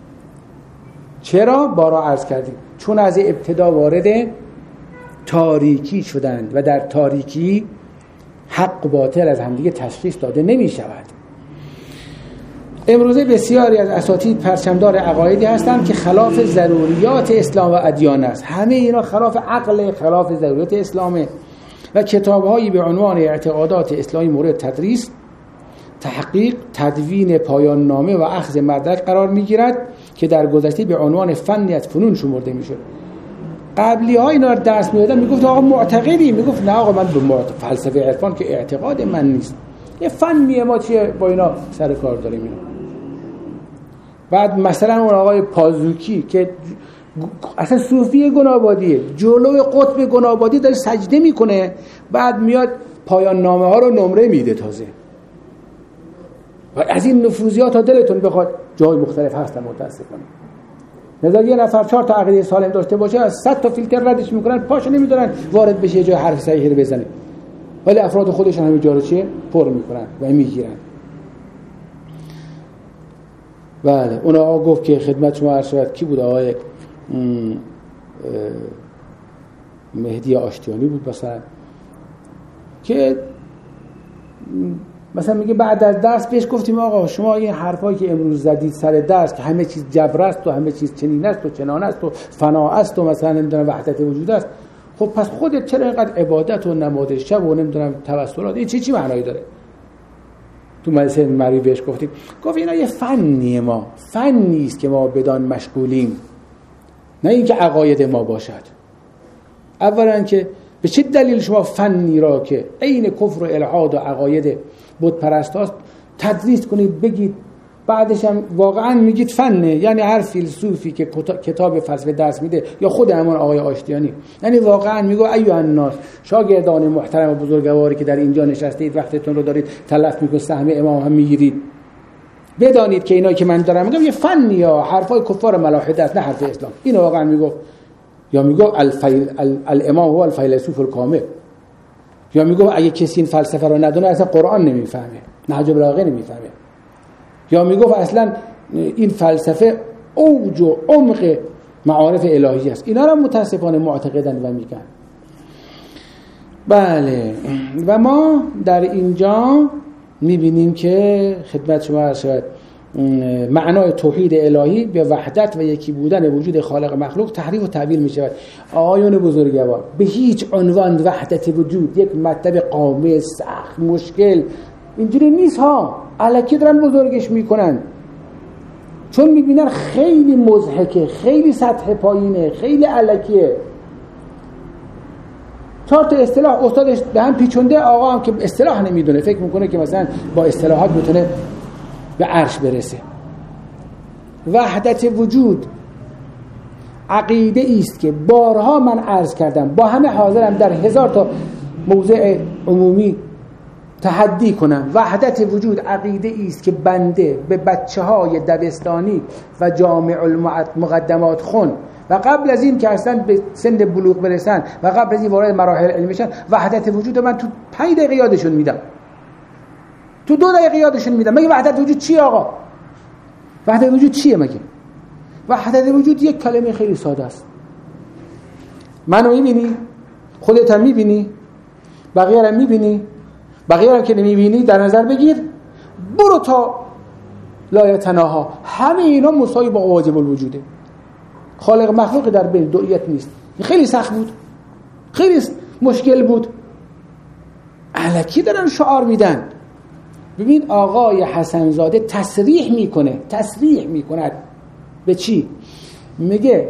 چرا؟ بارا عرض کردیم چون از ابتدا وارد تاریکی شدند و در تاریکی حق و باطل از همدیگه تشخیص داده نمی شود. امروزه بسیاری از اساتید پرچمدار عقایدی هستند که خلاف ضروریات اسلام و ادیان است. همه اینا خلاف عقل، خلاف ضروریات اسلامه و کتاب‌هایی به عنوان اعتقادات اسلامی مورد تدریس، تحقیق، تدوین پایان نامه و اخذ مدرک قرار می‌گیرد که در گذشته به عنوان فنی از فنون شمرده می‌شد. قبلی ها اینا رو درس میدادن، میگفت آقا معتقدی، میگفت نه آقا من به فلسفه عرفان که اعتقاد من نیست، یه فنیه، ما چیه با اینا سر کار داریم اینا. بعد مثلا اون آقای پازوکی که اصلا صوفی گنابادیه، جلوی قطب گنابادی داره سجده میکنه، بعد میاد پایان نامه ها رو نمره میده تازه. و از این نفوذیات ها دلتون بخواد جای مختلف هستن متاسفانه. لذا یه نفر چهار تا عقیده سالم داشته باشه از صد تا فیلتر ردش میکنن، پاشو نمیدارن وارد بشه جای حرف صحیحی رو بزنه، ولی افراد خودشون همه جا رو چیه پر میکنن و میگیرن. بله اون آقا گفت که خدمت شما عرض شود، کی بود آقای مهدی آشتیانی بود مثلا، که مثلا میگه بعد از درس بهش گفتیم آقا شما این حرفایی که امروز زدید سر درس که همه چیز جبر است و همه چیز چنین است و چنان است و فنا است و مثلا نمیدونم وحدت وجود است، خب پس خودت چرا اینقدر عبادت و نماز شب و نمیدونم توسلات این چی چی معنایی داره؟ تو مدرسه مروی بهش گفتیم، گفت اینا یه فنیه، ما فن نیست که ما بدان مشغولیم، نه اینکه عقاید ما باشد. اولا که به چه دلیل شما فنی را که عین کفر و الحاد و عقاید بت پرستاست تدریس کنید بگید، بعدش هم واقعا میگید فنه؟ یعنی هر فیلسوفی که کتاب فلسفه درس میده یا خود همون آقای آشتیانی، یعنی واقعا میگه ایها الناس، شاگردان محترم و بزرگواری که در اینجا نشستید وقتتون رو دارید تلف میکنید، سهم امام هم میگیرید، بدانید که اینایی که من دارم میگم یه فنی یا حرفای کفار ملاحده است، نه حرف اسلام. اینو واقعا میگه، یا میگه الفیل الامام هو الفیلسوف الکامل، یا میگه اگه کسی این فلسفه رو ندونه اصلا قرآن نمیفهمه، نهج البلاغه نمیفهمه، یا میگه اصلا این فلسفه اوج و عمق معارف الهی است. اینا رو متاسفانه معتقدن و میگن. بله و ما در اینجا میبینیم که خدمت شما عرض شد معنای توحید الهی به وحدت و یکی بودن وجود خالق مخلوق تحریف و تعبیر می شود. آقایان بزرگوار، به هیچ عنوان وحدت وجود یک مطلب قامه سخت مشکل اینجوری نیست ها، الکی دارن بزرگش میکنن چون میبینن خیلی مضحکه، خیلی سطح پایینه، خیلی الکیه. چهار تا اصطلاح استادش به هم پیچونده، آقا هم که اصطلاح نمیدونه فکر میکنه که مثلا با اصطلاحات میتونه به عرش برسه. وحدت وجود عقیده است که بارها من عرض کردم، با همه حاضرم در هزار تا موضع عمومی تحدی کنم. وحدت وجود عقیده است که بنده به بچه های دبستانی و جامع المقدمات خون و قبل از این که اصلا به سن بلوغ برسن و قبل از این وارد مراحل علمیشن، وحدت وجود من تو پنج دقیقه یادشون میدم، تو دو دقیقه یادشون میدم. مگه وحدت وجود چیه آقا؟ وحدت وجود چیه مگه؟ وحدت وجود یک کلمه خیلی ساده است. منو میبینی؟ خودت هم میبینی؟ بقیه هم میبینی؟ بقیه هم که نمیبینی در نظر بگیر، برو تا لا تناها، همه اینا مساوی با واجب الوجوده. خالق مخلوق در بین دوئیت نیست. خیلی سخت بود، خیلی مشکل بود، الکی دارن شعار میدن. ببین آقای حسن زاده تصریح میکنه، تصریح میکند به چی؟ میگه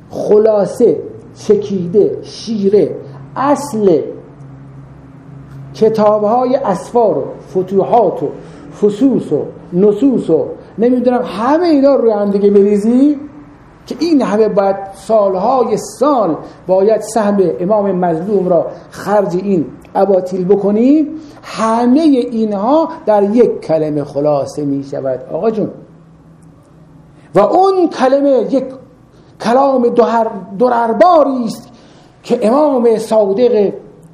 خلاصه، چکیده، شیره، اصل کتاب‌های اسفار و فتوحات و فصوص و نصوص و نمیدونم همه اینا روی هم دیگه بریزی که این همه باید سالهای سال باید سهم امام مظلوم را خرج این اباطیل بکنی، همه اینها در یک کلمه خلاصه می شود آقا جون. و اون کلمه یک کلام دررباری است که امام صادق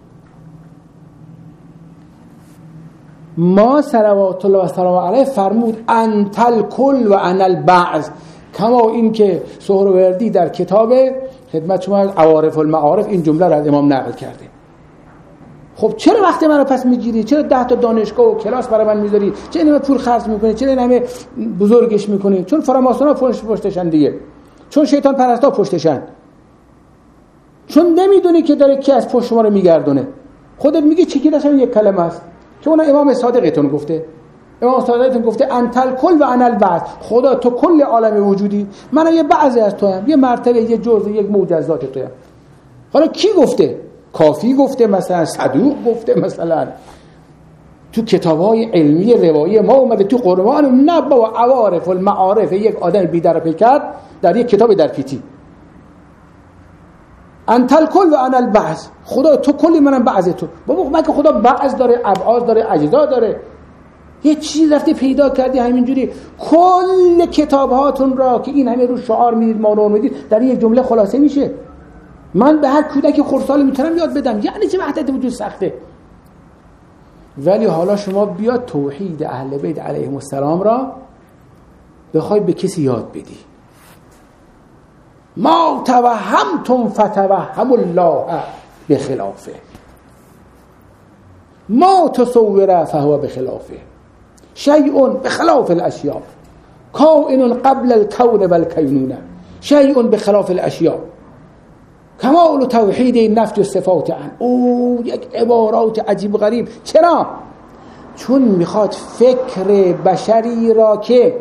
ما صلوات الله و سلام علیه فرمود انت الکل و انا البعض، کما این که سهروردی در کتاب خدمت شما عوارف المعارف این جمله را از امام نقل کرده. خب چرا وقت منو پس میگیری؟ چرا ده تا دانشگاه و کلاس برای من میذاری؟ چرا اینم پول خرج میکنی؟ چرا اینم بزرگش میکنی؟ چون فراماسونا پشت پشتشن دیگه، چون شیطان پرستا پشتشن، چون نمیدونی که داره کی از پشت شما رو میگردونه. خودت میگی چکیدش هم یک کلمه است که اون امام صادقتون گفته. امام صادقتون گفته انت الکل و انا البعض، خدا تو کل عالم وجودی، من یه بعضی از توام، یه مرتبه، یه جزء، یک موج از ذات توام. حالا کی گفته؟ کافی گفته، مثلا صدوق گفته، مثلا تو کتاب‌های علمی روایی ما اومده، تو قرآن نه با عوارف المعارف یک آدم بی‌در پیکر در یک کتاب در پیتی انت الکل و انا البعض، خدا تو کلی منم بعض تو. بابا من که خدا بعض داره، ابعاد داره، اجزا داره، یه چیز رفتی پیدا کردی همینجوری کل کتاب‌هاتون را که این همه رو شعار میدید ما رو میدید در یک جمله خلاصه میشه. من به هر کودک خردسال میتونم یاد بدم، یعنی چه وحدت وجود سخته. ولی حالا شما بیا توحید اهل بیت علیهم السلام را بخوای به کسی یاد بدی، ما توهمتم فتوهم الله بخلافه، ما تصور فهو بخلافه، شیء بخلاف الاشیاء، کائن قبل الکون والکینونه، شیء بخلاف الاشیاء، کمال توحید نفی و صفات عن. او یک عبارات عجیب و غریب. چرا؟ چون میخواد فکر بشری را که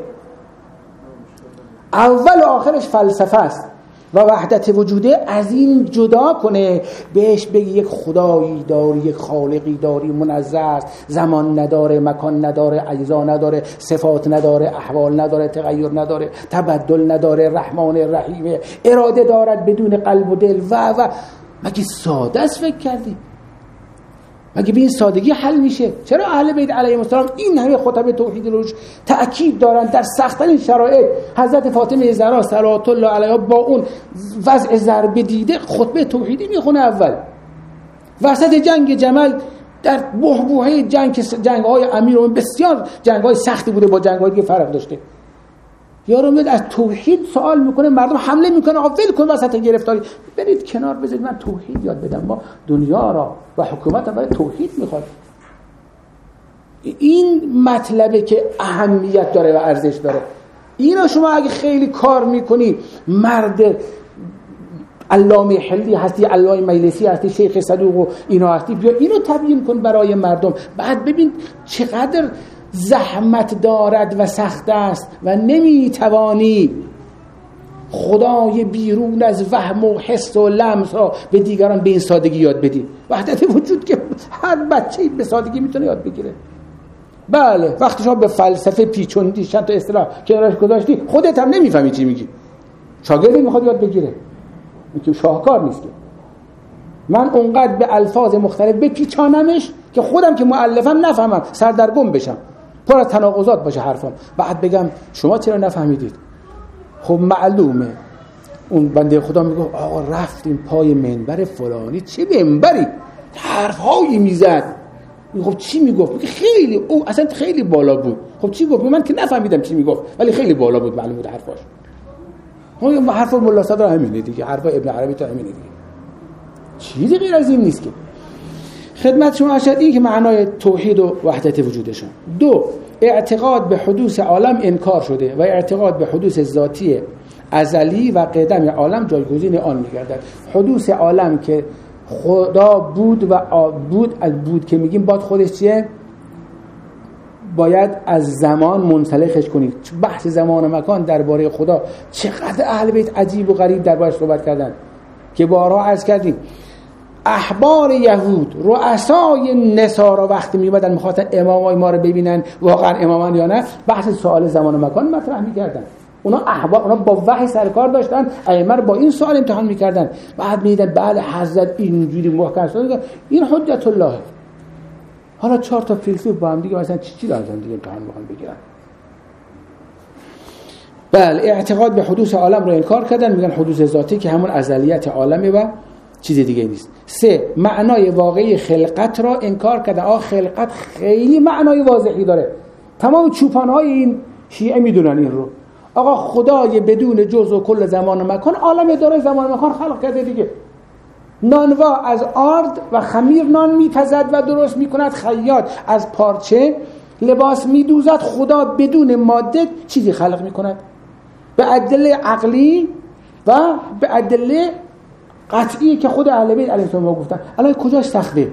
اول و آخرش فلسفه است و وحدت وجوده از این جدا کنه، بهش بگی یک خدایی داری، یک خالقی داری، منزه است، زمان نداره، مکان نداره، اجزا نداره، صفات نداره، احوال نداره، تغییر نداره، تبدل نداره، رحمان رحیم، اراده دارد بدون قلب و دل و و مگه ساده است فکر کردی؟ مگه به این سادگی حل میشه؟ چرا اهل بیت علیهم السلام این همه خطبه توحید روش تأکید دارن؟ در سخت‌ترین شرایط حضرت فاطمه زهرا صلوات الله علیها با اون وضع ضربه دیده خطبه توحیدی میخونه اول وسط جنگ جمل، در بحبوحه جنگ جنگ‌های امیر و بسیار جنگ‌های سختی بوده با جنگ‌هایی که فرق داشته. یارو میاد از توحید سوال میکنه، مردم حمله میکنه، آقا ول کن وسط گرفتاری، برید کنار بذارید من توحید یاد بدم. ما دنیا را و حکومت را برای توحید میخواد. این مطلبه که اهمیت داره و ارزش داره. اینا شما اگه خیلی کار میکنی، مرد علامه حلی هستی، علامه مجلسی هستی، شیخ صدوق و اینا هستی، بیا اینو تبیین کن برای مردم، بعد ببین چقدر زحمت دارد و سخت است و نمیتوانی خدای بیرون از وهم و حس و لمس را به دیگران به این سادگی یاد بدی. وحدت وجود که هر بچه‌ای به سادگی میتونه یاد بگیره. بله وقتی شما به فلسفه پیچوندی، چند تا اصطلاح کنارش گذاشتی، خودت هم نمیفهمی چی میگی، شاگردی میخواد یاد بگیره، این که شاهکار نیست که من اونقدر به الفاظ مختلف بپیچانمش که خودم که مؤلفم نفهمم، سردرگم بشم، پر از تناقضات باشه حرفم، بعد بگم شما چرا نفهمیدید. خب معلومه اون بنده خدا میگه آقا رفتیم پای منبر فلانی، چه منبری، حرفهایی میزد. خب چی میگفت؟ میگه خیلی او اصلا خیلی بالا بود. خب چی گفت؟ من که نفهمیدم چی میگفت ولی خیلی بالا بود، معلوم بود حرفاش. اون حرف ملا صدر همینه دیگه، حرف ابن عربی تو همینه دیگه، چیزی غیر از این نیست که. خدمت شما اشد این که معنای توحید و وحدت وجودشون. دو، اعتقاد به حدوث عالم انکار شده و اعتقاد به حدوث ذاتی ازلی و قدم عالم جایگزین آن میگردد. حدوث عالم که خدا بود و بود، از بود که میگیم بعد خودش چیه؟ باید از زمان منسلخش کنید. بحث زمان و مکان درباره خدا چقدر اهل بیت عجیب و غریب دربارش صحبت کردن که بارها عرض کردیم. احبار یهود، رؤسای نصارا وقتی میومدن میخواستن امامای ما رو ببینن واقعا امامان یا نه، بحث سوال زمان و مکان مطرح میکردن. اونا احبار، اونا با وحی سرکار داشتن، ائمه رو با این سوال امتحان میکردن. بعد میدیدن بله حضرت اینجوری محکم شده، این حجت الله. حالا چهار تا فیلسوف با هم دیگه مثلا چی چی دارن دیگه امتحان میخوان بگیرن. بله اعتقاد به حدوث عالم رو انکار کردن، میگن حدوث ذاتی که همون ازلیت عالمه و چیز دیگه نیست. سه، معنای واقعی خلقت را انکار کردن. آه خلقت خیلی معنای واضحی داره، تمام چوپان‌های این شیعه میدونن این رو. آقا خدای بدون جزء و کل زمان و مکان عالم داره، زمان و مکان خلق کرده دیگه. نانوا از آرد و خمیر نان میپزد و درست میکند، خیاط از پارچه لباس میدوزد. خدا بدون ماده چیزی خلق میکند به ادله عقلی و به ادله قطعی که خود اهل بیت علیهم السلام گفتن. الان کجاش سخته؟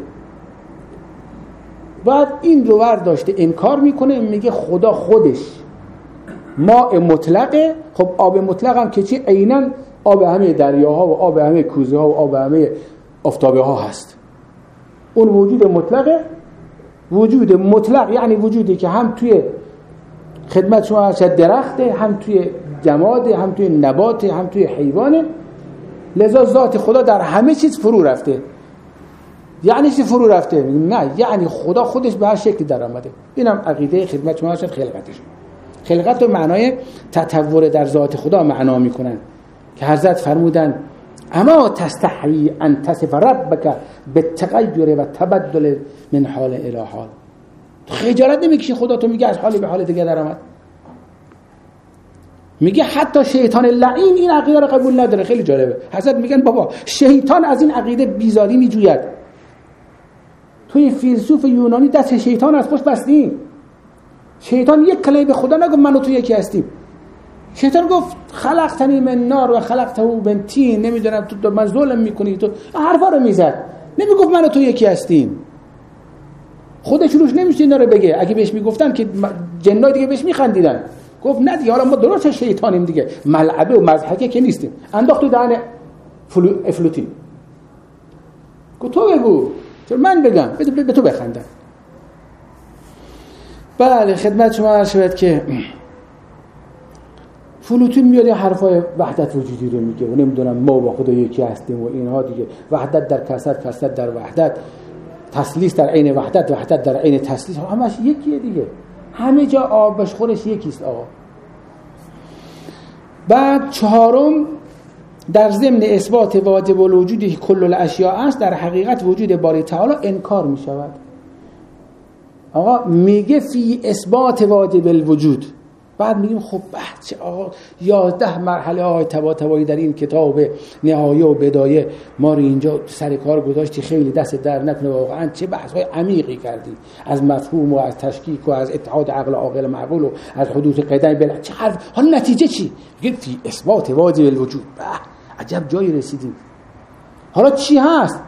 بعد این رو برداشته انکار میکنه، میگه خدا خودش ماء مطلقه. خب آب مطلق هم که چی؟ عیناً آب همه دریاها و آب همه کوزه ها و آب همه آفتابه ها هست. اون وجود مطلقه. وجود مطلق یعنی وجودی که هم توی خدمت شما هست درخته، هم توی جماده، هم توی نباته، هم توی حیوانه. لذا ذات خدا در همه چیز فرو رفته. یعنی چی فرو رفته؟ نه یعنی خدا خودش به هر شکلی در آمده. اینم عقیده خدمت شما هست خلقتش. خلقت رو معنای تطور در ذات خدا معنا میکنن که حضرت فرمودن اما تستحی ان تصف ربک بالتغیر و تبدل من حال الی حال. خجالت نمیکشی خدا تو میگه از حال به حال دیگه در آمد؟ میگه حتی شیطان لعین این عقیده رو قبول نداره. خیلی جالبه. حضرت میگن بابا شیطان از این عقیده بیزاری میجوید. توی فیلسوف یونانی دست شیطان از پشت بستیم. شیطان یک کلمه به خدا نگفت من و تو یکی هستیم. شیطان گفت خلقتنی من نار و خلقته من طین، نمیدونم تو من ظلم میکنی، تو حرفا رو میزد. نمیگفت من و تو یکی هستیم. خودش روش نمیشه اینا رو بگه. اگه بهش میگفتن که جنای دیگه بهش میخندیدن. گفت نه دیگه، حالا ما درست شیطانیم دیگه، ملعبه و مضحکه که نیستیم. انداخت تو دهن فلو افلوتین. گفت تو بگو، چرا من بگم؟ به تو بخندن. بله خدمت شما عرض شود که فلوتین میاد حرفای وحدت وجودی رو میگه و نمیدونم ما با خدا یکی هستیم و اینها دیگه. وحدت در کثرت، کثرت در وحدت، تسلیس در عین وحدت، وحدت در عین تسلیس، همش یکیه دیگه. همه جا آبش خورش یکیست آقا. بعد چهارم، در ضمن اثبات واجب الوجودی که کل الاشیاء است، در حقیقت وجود باری تعالی انکار می شود. آقا میگه فی اثبات واجب الوجود. بعد میگیم خب بچه آقا یازده مرحله های تبا تبایی در این کتاب نهایه و بدایه ما رو اینجا سر کار گذاشتی، خیلی دست در نکنه. واقعا چه بحث های عمیقی کردی از مفهوم و از تشکیک و از اتحاد عقل و عاقل معقول و از حدوث قدم بلا چه حرف. حالا نتیجه چی؟ میگه فی اثبات واجب الوجود. عجب جایی رسیدیم. حالا چی هست؟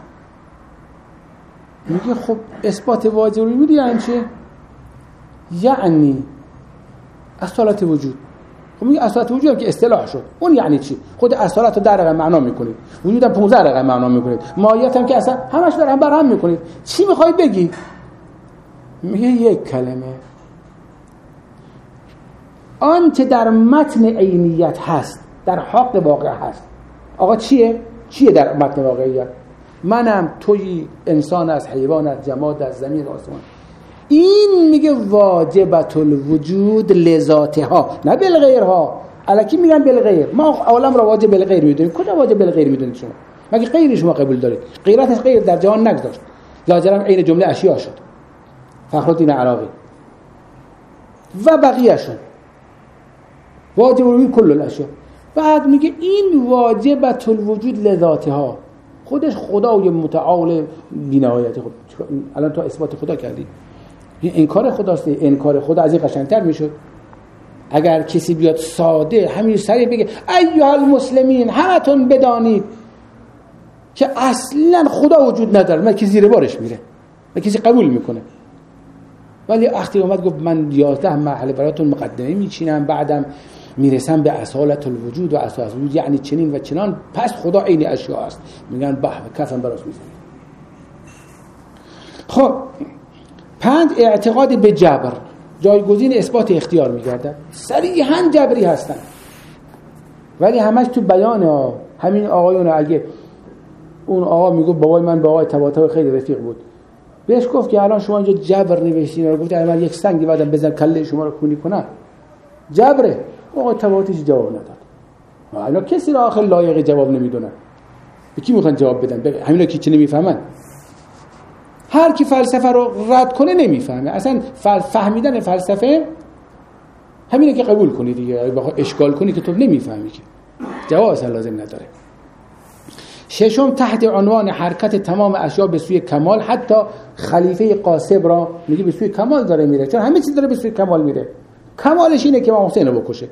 میگه خب اثبات واجب الوجود یعنی چه؟ یعنی اصالت وجود. خب میگه اصالت وجود هم که اصطلاح شد. اون یعنی چی؟ خود اصالت رو در رقم معنا میکنید، وجود هم پانزده رقم معنا میکنید، ماهیت هم که اصلا همش در هم برهم میکنید. چی میخوای بگی؟ میگه یک کلمه، آنچه در متن عینیت هست در حق واقع هست. آقا چیه؟ چیه در متن واقعیت؟ منم، تویی، انسان از حیوان، از جماد، از زمین، از آسمان. این میگه واجبت الوجود لذاتها، نه بالغیرها. الکی میگن بالغیر. ما عالم را واجب بالغیر میدونیم. کجا واجب بالغیر میدونید شما؟ مگه غیر شما قبول دارید؟ غیرتش غیر در جهان نگذاشت، لاجرم عین جمله اشیاء شد. فخرالدین عراقی و بقیه‌شون واجب الوجود کل الاشیاء. بعد میگه این واجبت الوجود لذاتها، خودش خدای متعال بی‌نهایت. خب الان تو اثبات خدا کردی، این انکار خداست. انکار خدا از این قشنگتر میشد اگر کسی بیاد ساده همین سریع بگه ایها المسلمین همتون بدانید که اصلا خدا وجود نداره. من که زیر بارش میره، من کسی قبول میکنه. ولی وقتی اومد گفت من یازده مرحله براتون مقدمه میچینم، بعدم میرسم به اصالت الوجود و اصالت الوجود یعنی چنین و چنان، پس خدا عین اشیاء است. میگن به کفن براش میزنید. خب پنج، اعتقاد به جبر، جایگزین اثبات اختیار میگردن. صریحاً جبری هستن ولی همش تو بیان ها. همین آقایون اگه اون آقا میگه بابای من با آقای طباطبایی خیلی رفیق بود، بهش گفت که الان شما اینجا جبر نوشتین، رو گفت من یک سنگی بعدم بزن کله شما رو کونی کنم، جبره. آقای طباطبایی جواب نداد. اینا کسی را آخر لایق جواب نمیدونن، به کی میخوان جواب بدن؟ همینا که چی نمیفهمن. هر کی فلسفه رو رد کنه نمیفهمه. اصلا فهمیدن فلسفه همینه که قبول کنی دیگه، بخوای اشکال کنی که تو نمیفهمی که جواب اصلا لازم نداره. ششم، تحت عنوان حرکت تمام اشیا به سوی کمال، حتی خلیفه قاسب را میگه به سوی کمال داره میره، چون همه چیز داره به سوی کمال میره. کمالش اینه که امام حسین رو بکشه.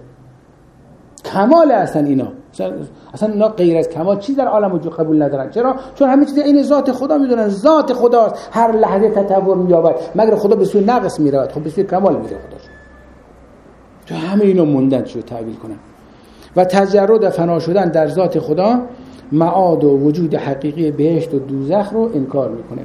کمال اصلا اینا اصلا اینا غیر از کمال چیز در عالم وجود قبول ندارن. چرا؟ چون همه چیز این ذات خدا میدونن، ذات خداست، هر لحظه تطور مییابد، مگر خدا به سوی نقص میرود، خب به سوی کمال میره خدا. تو همه اینا موندن چه تعبیر کنن. و تجرد و فنا شدن در ذات خدا، معاد و وجود حقیقی بهشت و دوزخ رو انکار میکنه.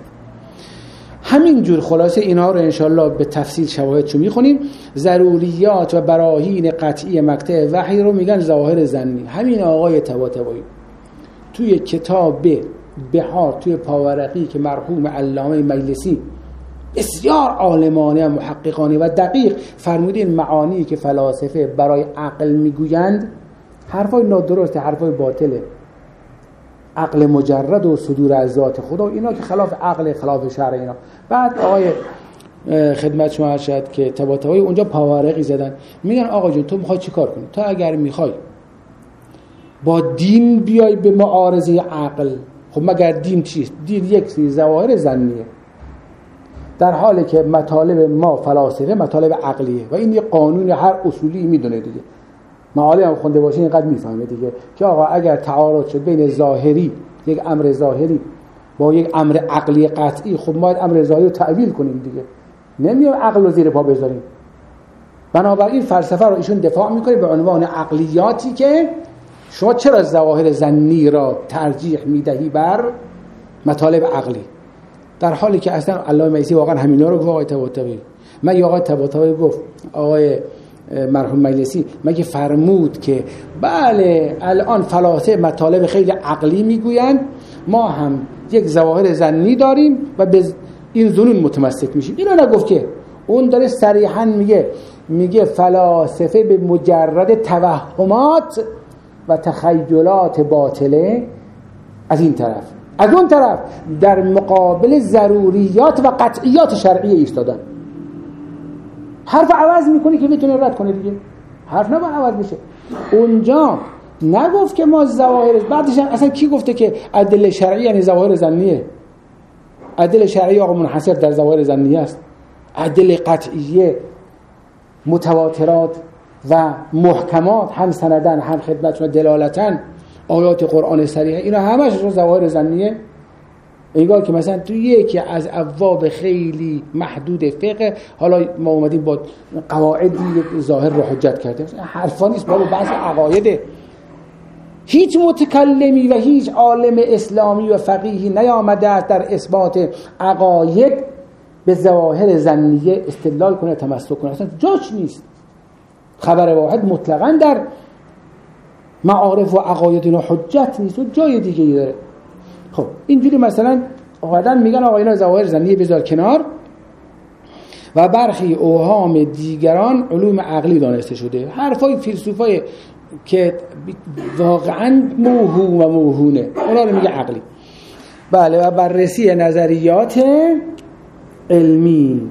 همین جور خلاصه اینها رو انشالله به تفصیل شواهدشو میخونیم. ضروریات و براهین قطعی مقطع وحی رو میگن ظواهر ظنی. همین آقای طباطبایی توی کتاب بحار توی پاورقی که مرحوم علامه مجلسی بسیار عالمانه و محققانه و دقیق فرمودین معانی که فلاسفه برای عقل میگویند حرفای نادرسته، حرفای باطله. عقل مجرد و صدور از ذات خدا، اینا که خلاف عقل، خلاف شرع اینا. بعد آقای خدمت شما شد که طباطبایی اونجا پاورقی زدن، میگن آقا جون تو میخوای چیکار کنی؟ تو اگر میخوای با دین بیای به معارضه عقل، خب مگر دین چیست؟ دین یک سری ظواهر ظنیه، در حالی که مطالب ما فلاسفه مطالب عقلیه و این یه قانون هر اصولی میدونه دیگه. معالم هم خونده باشه اینقدر میفهمه دیگه که آقا اگر تعارض شد بین ظاهری، یک امر ظاهری با یک امر عقلی قطعی، خب ما امر ظاهری رو تعویل کنیم دیگه، نمیام عقل رو زیر پا بذاریم. بنابراین فلسفه رو ایشون دفاع میکنه به عنوان عقلیاتی که شما چرا ظواهر ظنی را ترجیح میدهی بر مطالب عقلی، در حالی که اصلا علامه مجلسی واقعا همینا رو گفت. آقای طباطبایی من یا آقای طباطبایی گفت آقای مرحوم مجلسی مگه فرمود که بله الان فلاسفه مطالب خیلی عقلی میگویند، ما هم یک ظواهر ظنی داریم و به این ظنون متمسک میشیم؟ اینو نگفت که. اون داره صریحا میگه میگه فلاسفه به مجرد توهمات و تخیلات باطله از این طرف، از اون طرف در مقابل ضروریات و قطعیات شرعی ایستادن. حرف عوض میکنی که میتونه رد کنه دیگه، حرف نباید عوض بشه. اونجا نگفت که ما ظواهر، بعدش اصلا کی گفته که ادله شرعی یعنی ظواهر ظنیه؟ ادله شرعی آقا منحصر در ظواهر ظنیه است. ادله قطعیه متواترات و محکمات هم سندن هم خدمتشون دلالتن، آیات قرآن صریحه، اینا همش ظواهر ظنیه. انگار که مثلا تو یکی از ابواب خیلی محدود فقه حالا ما اومدیم با قواعدی ظاهر رو حجت کردیم. حرفا نیست، بابا بحث عقایده. هیچ متکلمی و هیچ عالم اسلامی و فقیهی نیامده است در اثبات عقاید به ظواهر ظنیه استدلال کنه، تمسک کنه، اصلا جاش نیست. خبر واحد مطلقاً در معارف و عقاید اینا حجت نیست و جای دیگه ای داره. خب اینجوری مثلا آقا میگن آقا اینا ظواهر ظنیه بذار کنار و برخی اوهام دیگران علوم عقلی دانسته شده. حرفای فیلسوفای که واقعا موهوم و موهونه اونا رو میگه عقلی. بله، و بررسی نظریات علمی.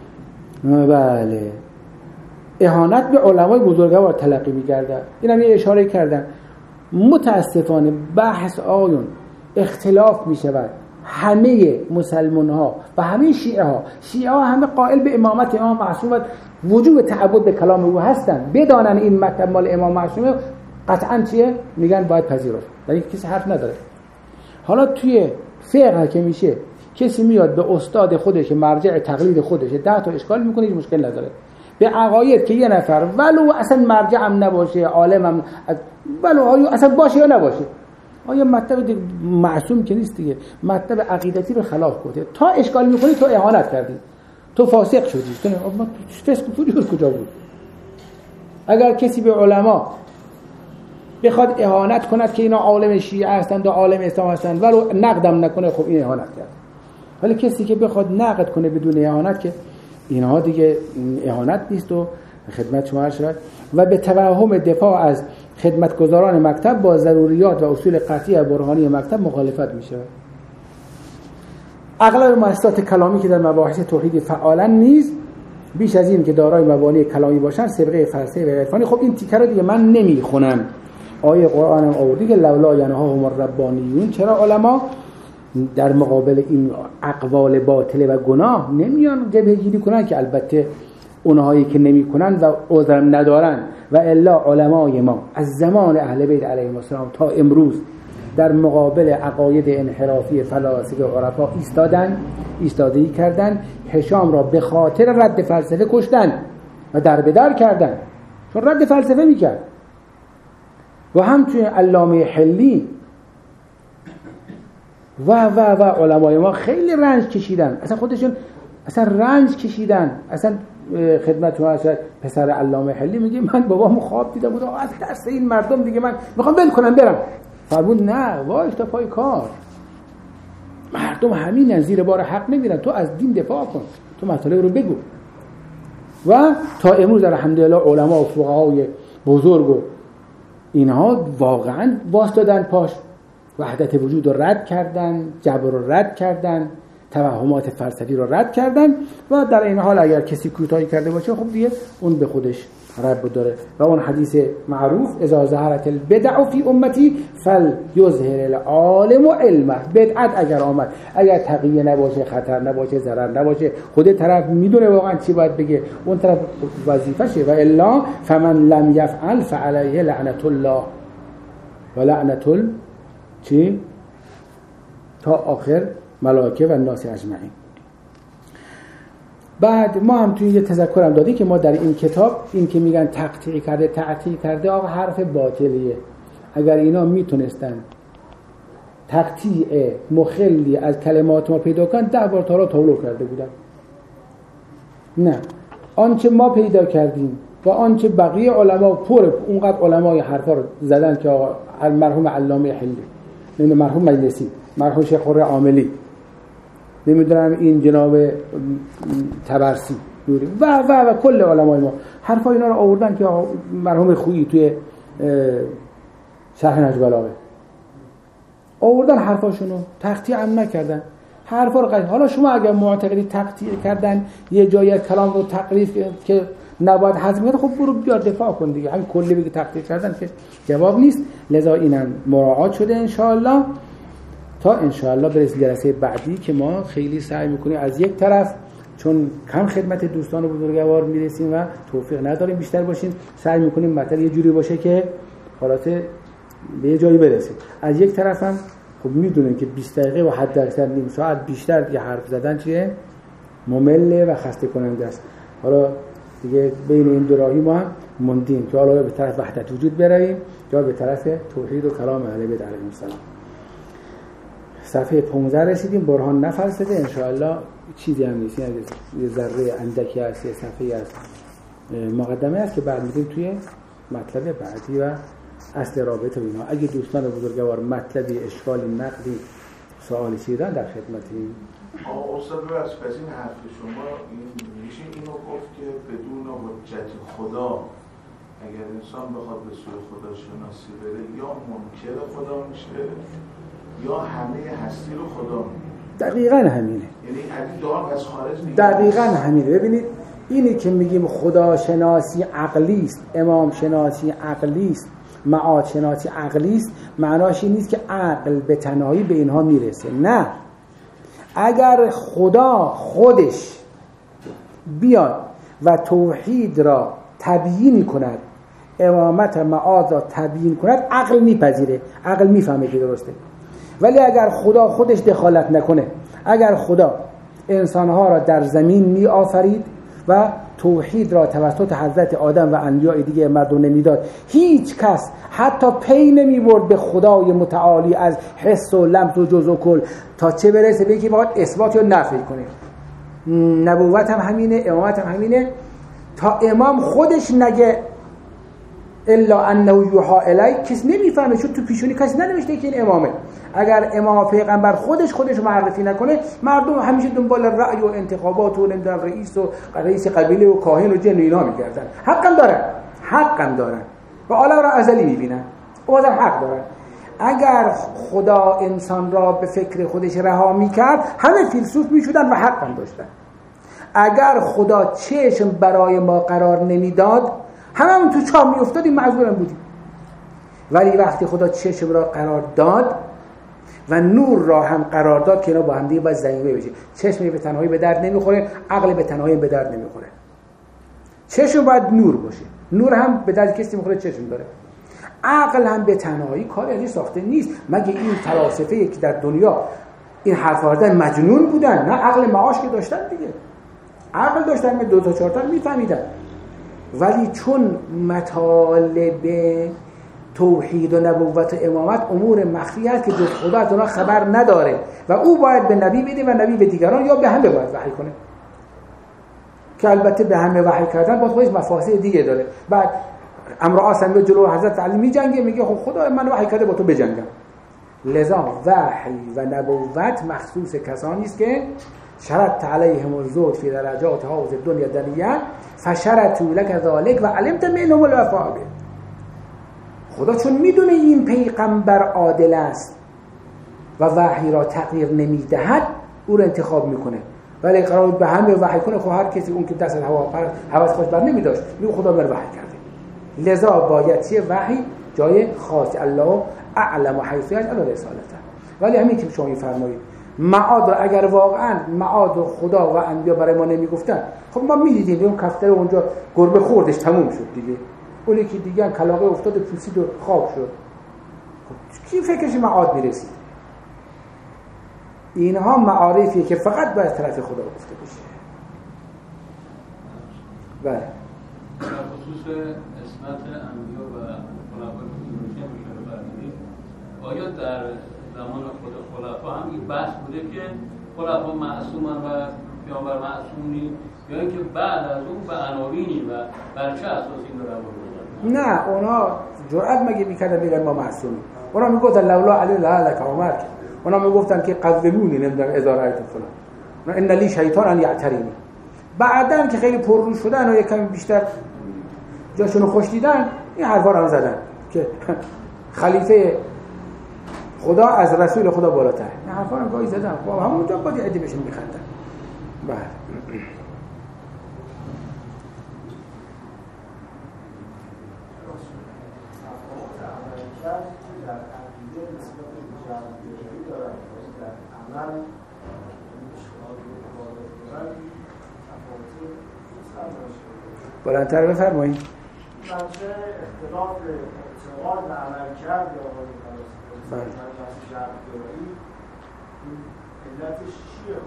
بله، اهانت به علمای بزرگوار تلقی می‌گردن. اینم یه اشاره کردن. متاسفانه بحث آیون اختلاف می‌شود. همه مسلمان ها و همه شیعه ها شیعه ها همه قائل به امامت امام معصوم و وجوب تعبد به کلام او هستن. بدانن این مطلب مال امام معصومه قطعاً چیه؟ میگن باید پذیرفت. ولی کسی حرف نداره. حالا توی فقه که میشه کسی میاد به استاد خودش مرجع تقلید خودش ده تا اشکال میکنه، هیچ مشکل نداره. به عقاید که یه نفر ولو اصلا مرجع هم نباشه، عالم هم ولو اصلا باشه یا نباشه، آیا مطلب دیگه معصوم که نیست دیگه، مطلب عقیدتی رو خلاف گفته. تا اشکال میکنی تو اهانت کردی، تو فاسق شدی. تو ما فسق فجور کجا بود؟ اگر کسی به علما بخواد اهانت کند که اینا عالم شیعه هستند و عالم اسلام هستند ولو نقدم نکنه، خب این اهانت کرد. ولی کسی که بخواد نقد کنه بدون اهانت، که اینها دیگه اهانت نیست و خدمت شما عرض شد. و به توهم دفاع از خدمتگزاران مکتب با ضروریات و اصول قطعی برهانی مکتب مخالفت میشه. اغلب مؤسسات کلامی که در مباحث توحید فعالن نیز بیش از این که دارای مبانی کلامی باشن سابقه فلسفی و عرفانی. خب این تیکه رو دیگه من نمیخونم. آیه قرآن هم آوردی که لولا ینهاهم الربانیون، چرا علما در مقابل این اقوال باطله و گناه نمیان جبهه گیری کنن، که البته اونهایی که نمیکنن و عذر ندارن و الا علمای ما از زمان اهل بیت علیهم السلام تا امروز در مقابل عقاید انحرافی فلاسفه و عرفا ایستادن، ایستادگی کردن. هشام را به خاطر رد فلسفه کشتن و در بدر کردن، چون رد فلسفه میکرد. و همچنین علامه حلی و و و علمای ما خیلی رنج کشیدن، اصلا خودشون اصلا رنج کشیدن. اصلا خدمت شما شد پسر علامه حلی میگه من بابامو خواب دیدم بودم از دست این مردم دیگه من میخوام ول کنم برم. فرمود نه وای تا پای کار، مردم همین زیر بار حق نمیرن، تو از دین دفاع کن، تو مطالب رو بگو. و تا امروز الحمدلله علما و فقهای بزرگ و اینها واقعا واسطادن پاش، وحدت وجود رو رد کردن، جبر رو رد کردن، توهمات فلسفی رو رد کردن. و در این حال اگر کسی کوتاهی کرده باشه خب دیگه اون به خودش رب داره. و اون حدیث معروف اذا ظهرت البدع فی امتی فلیظهر العالم علمه. بدعت اگر آمد، اگر تقیه نباشه، خطر نباشه، ضرر نباشه، خود طرف میدونه واقعا چی باید بگه، اون طرف وظیفشه. و الا فمن لم یفعل فعلیه لعنت الله و لعنت ال چی تا آخر ملائکه و الناس اجمعین. بعد ما هم توی یه تذکرم دادی که ما در این کتاب این که میگن تقطیع کرده تعطیل کرده آقا حرف باطلیه. اگر اینا میتونستن تقطیع مخلی از کلمات ما پیدا کنن ده بار تا را تولو کرده بودن. نه، آنچه ما پیدا کردیم و آنچه بقیه علما پر اونقدر علمای حرفا رو زدن که آقا مرحوم علامه حلی، نمیدونم مرحوم مجلسی، مرحوم شیخ خورم عاملی، نمیدونم این جناب تبرسی نوری و و و کل علمای ما حرفا اینا رو آوردن که مرحوم خویی توی شرح نهج البلاغه آوردن حرفاشونو، تقطیع هم نکردن، حرفا رو قطع. حالا شما اگر معتقدی تقطیع کردن یه جای کلام رو تقریف که نباید حذف کنه، خب برو بیار دفاع کن دیگه. همین کلی بگی تقطیع کردن که جواب نیست. لذا اینم مراعات شده ان شاء الله، تا ان شاء الله برسیم جلسه بعدی که ما خیلی سعی میکنیم از یک طرف چون کم خدمت دوستان و بزرگوار میرسیم و توفیق نداریم بیشتر باشیم، سعی میکنیم مطلب یه جوری باشه که حالات به یه جایی برسه. از یک طرف هم خب میدونیم که بیست دقیقه و حد اکثر نیم ساعت بیشتر دیگه حرف زدن چیه ممله و خسته کننده است. حالا دیگه بین این دو راهی ما هم موندیم که حالا به طرف وحدت وجود بریم یا به طرف توحید و کلام اهل بیت علیهم السلام. صفحه پانزده رسیدیم. برهان نفلسفه ان شاء الله چیزی هم نیست، یه ذره اندکی است، یه صفحه است مقدمه است که بعد می‌ریم توی مطلب بعدی و اصل رابطه و اینا. اگه دوستان بزرگوار مطلبی اشکال نقدی سوالی چیدن در خدمتیم. آقا استاد ببخش پس این حرف شما این میشه اینو گفت که بدون حجت خدا اگر انسان بخواد به سوی خدا شناسی بره یا منکر خدا میشه یا همه هستی رو خدا می‌بینه. دقیقاً همینه. یعنی این دعا از خارج نیست. دقیقاً همینه. ببینید اینی که میگیم خدا شناسی عقلی است، امام شناسی عقلی است، معاد شناسی عقلی است، معناش این نیست که عقل به تنهایی به اینها میرسه. نه، اگر خدا خودش بیاد و توحید را تبیین کند، امامت معاد را تبیین کند، عقل میپذیره، عقل میفهمه که درسته. ولی اگر خدا خودش دخالت نکنه، اگر خدا انسانها را در زمین می آفرید و توحید را توسط حضرت آدم و انبیاء دیگه مردم نمیداد، هیچ کس حتی پی نمیبرد به خدای متعالی از حس و لمس و جز و کل تا چه برسه به اینکه باید اثبات یا نفی کنه. نبوت هم همینه، امامت هم همینه، تا امام خودش نگه الا انه یوحی الی کس نمیفهمه، چون تو پیشونی کسی ننوشته که این امامه. اگر امام پیغمبر خودش خودش معرفی نکنه، مردم همیشه دنبال رأی و انتخابات و نمیدونم رئیس و رئیس قبیله و کاهن و جن و اینا میگردن. حقا دارن، حقا دارن و عالم را ازلی میبینن، بازم حق دارن. اگر خدا انسان را به فکر خودش رها میکرد، همه فیلسوف میشدن و حقا داشتن. اگر خدا چشم برای ما قرار نمیداد، هممون تو چاه میافتادیم، معذورم بودیم. ولی وقتی خدا چشم را قرار داد و نور را هم قرار داد که اینا با هم دیگه باید زنگوی بشه. چشم به تنهایی به درد نمیخوره، عقل به تنهایی به درد نمیخوره. چشم باید نور باشه، نور هم به درد کسی میخوره چشم داره. عقل هم به تنهایی کاری ازش ساخته نیست. مگه این فلاسفه که در دنیا این حرفا زدن مجنون بودن؟ نه، عقل معاش که داشتن دیگه، عقل داشتن، دو تا چهار تا میفهمیدن. ولی چون مطالب توحید و نبوت و امامت امور مخفی است که جز خدا از اونها خبر نداره و او باید به نبی بده و نبی به دیگران، یا به همه باید وحی کنه، که البته به همه وحی کردن باید خودش مفاسد دیگه داره. بعد امر آسمی جلو حضرت علی می جنگه، میگه خب خدا من وحی کرده با تو بجنگم. لذا وحی و نبوت مخصوص کسانی است که شرط علیهم الزهد فی درجات حوض الدنیا دنیا فشرطوا لك ذلك و علمت منهم الوفاء به. خدا چون میدونه این پیغمبر عادل است و وحی را تغییر نمیدهد، او را انتخاب میکنه. ولی قرار به همه وحی کنه، خب هر کسی اون که دست هوا پر حواس خودش بر نمیداشت، میگه خدا بر وحی کرده. لذا باید چه وحی جای خاص، الله اعلم حیث یجعل رسالته. ولی همین که شما میفرمایید معاد را اگر واقعا معاد و خدا و انبیا برای ما نمیگفتن، خب ما میدیدیم اون کفتر اونجا گربه خوردش تموم شد دیگه، اونی که دیگه کلاغه افتاد پوسید و خواب شد. خب کی فکرش معاد میرسید؟ اینها معارفیه که فقط باید طرف خدا گفته بشه. بله. در خصوص اسمت انبیا و خلفای خودی که میشه فرمودید، آیا در زمان خود خلفا هم این بحث بوده که خلفا معصومن و پیامبر معصوم نیست، یا اینکه بعد از اون به عناوینی و بر چه اساس این رو روان؟ نه، اونا جرأت مگه میکردن بگن ما معصومیم؟ اونا میگفتن لولا علی لعلک عمر، اونا میگفتن که قومونی نمیدونم اداره ایت فلان، ان لی شیطان ان یعترینی. بعدن که خیلی پررو شدن و یکم بیشتر جاشونو خوش دیدن، این حرفا رو هم زدن که خلیفه خدا از رسول خدا بالاتر. این حرفا رو گاهی زدن، خب همونجا با عدی بهشون میخندن. بله. بلندتر بفرمایید. منشه اختلاف اعتقاد و عملکرد یا آقای جبرایی علتش چیه؟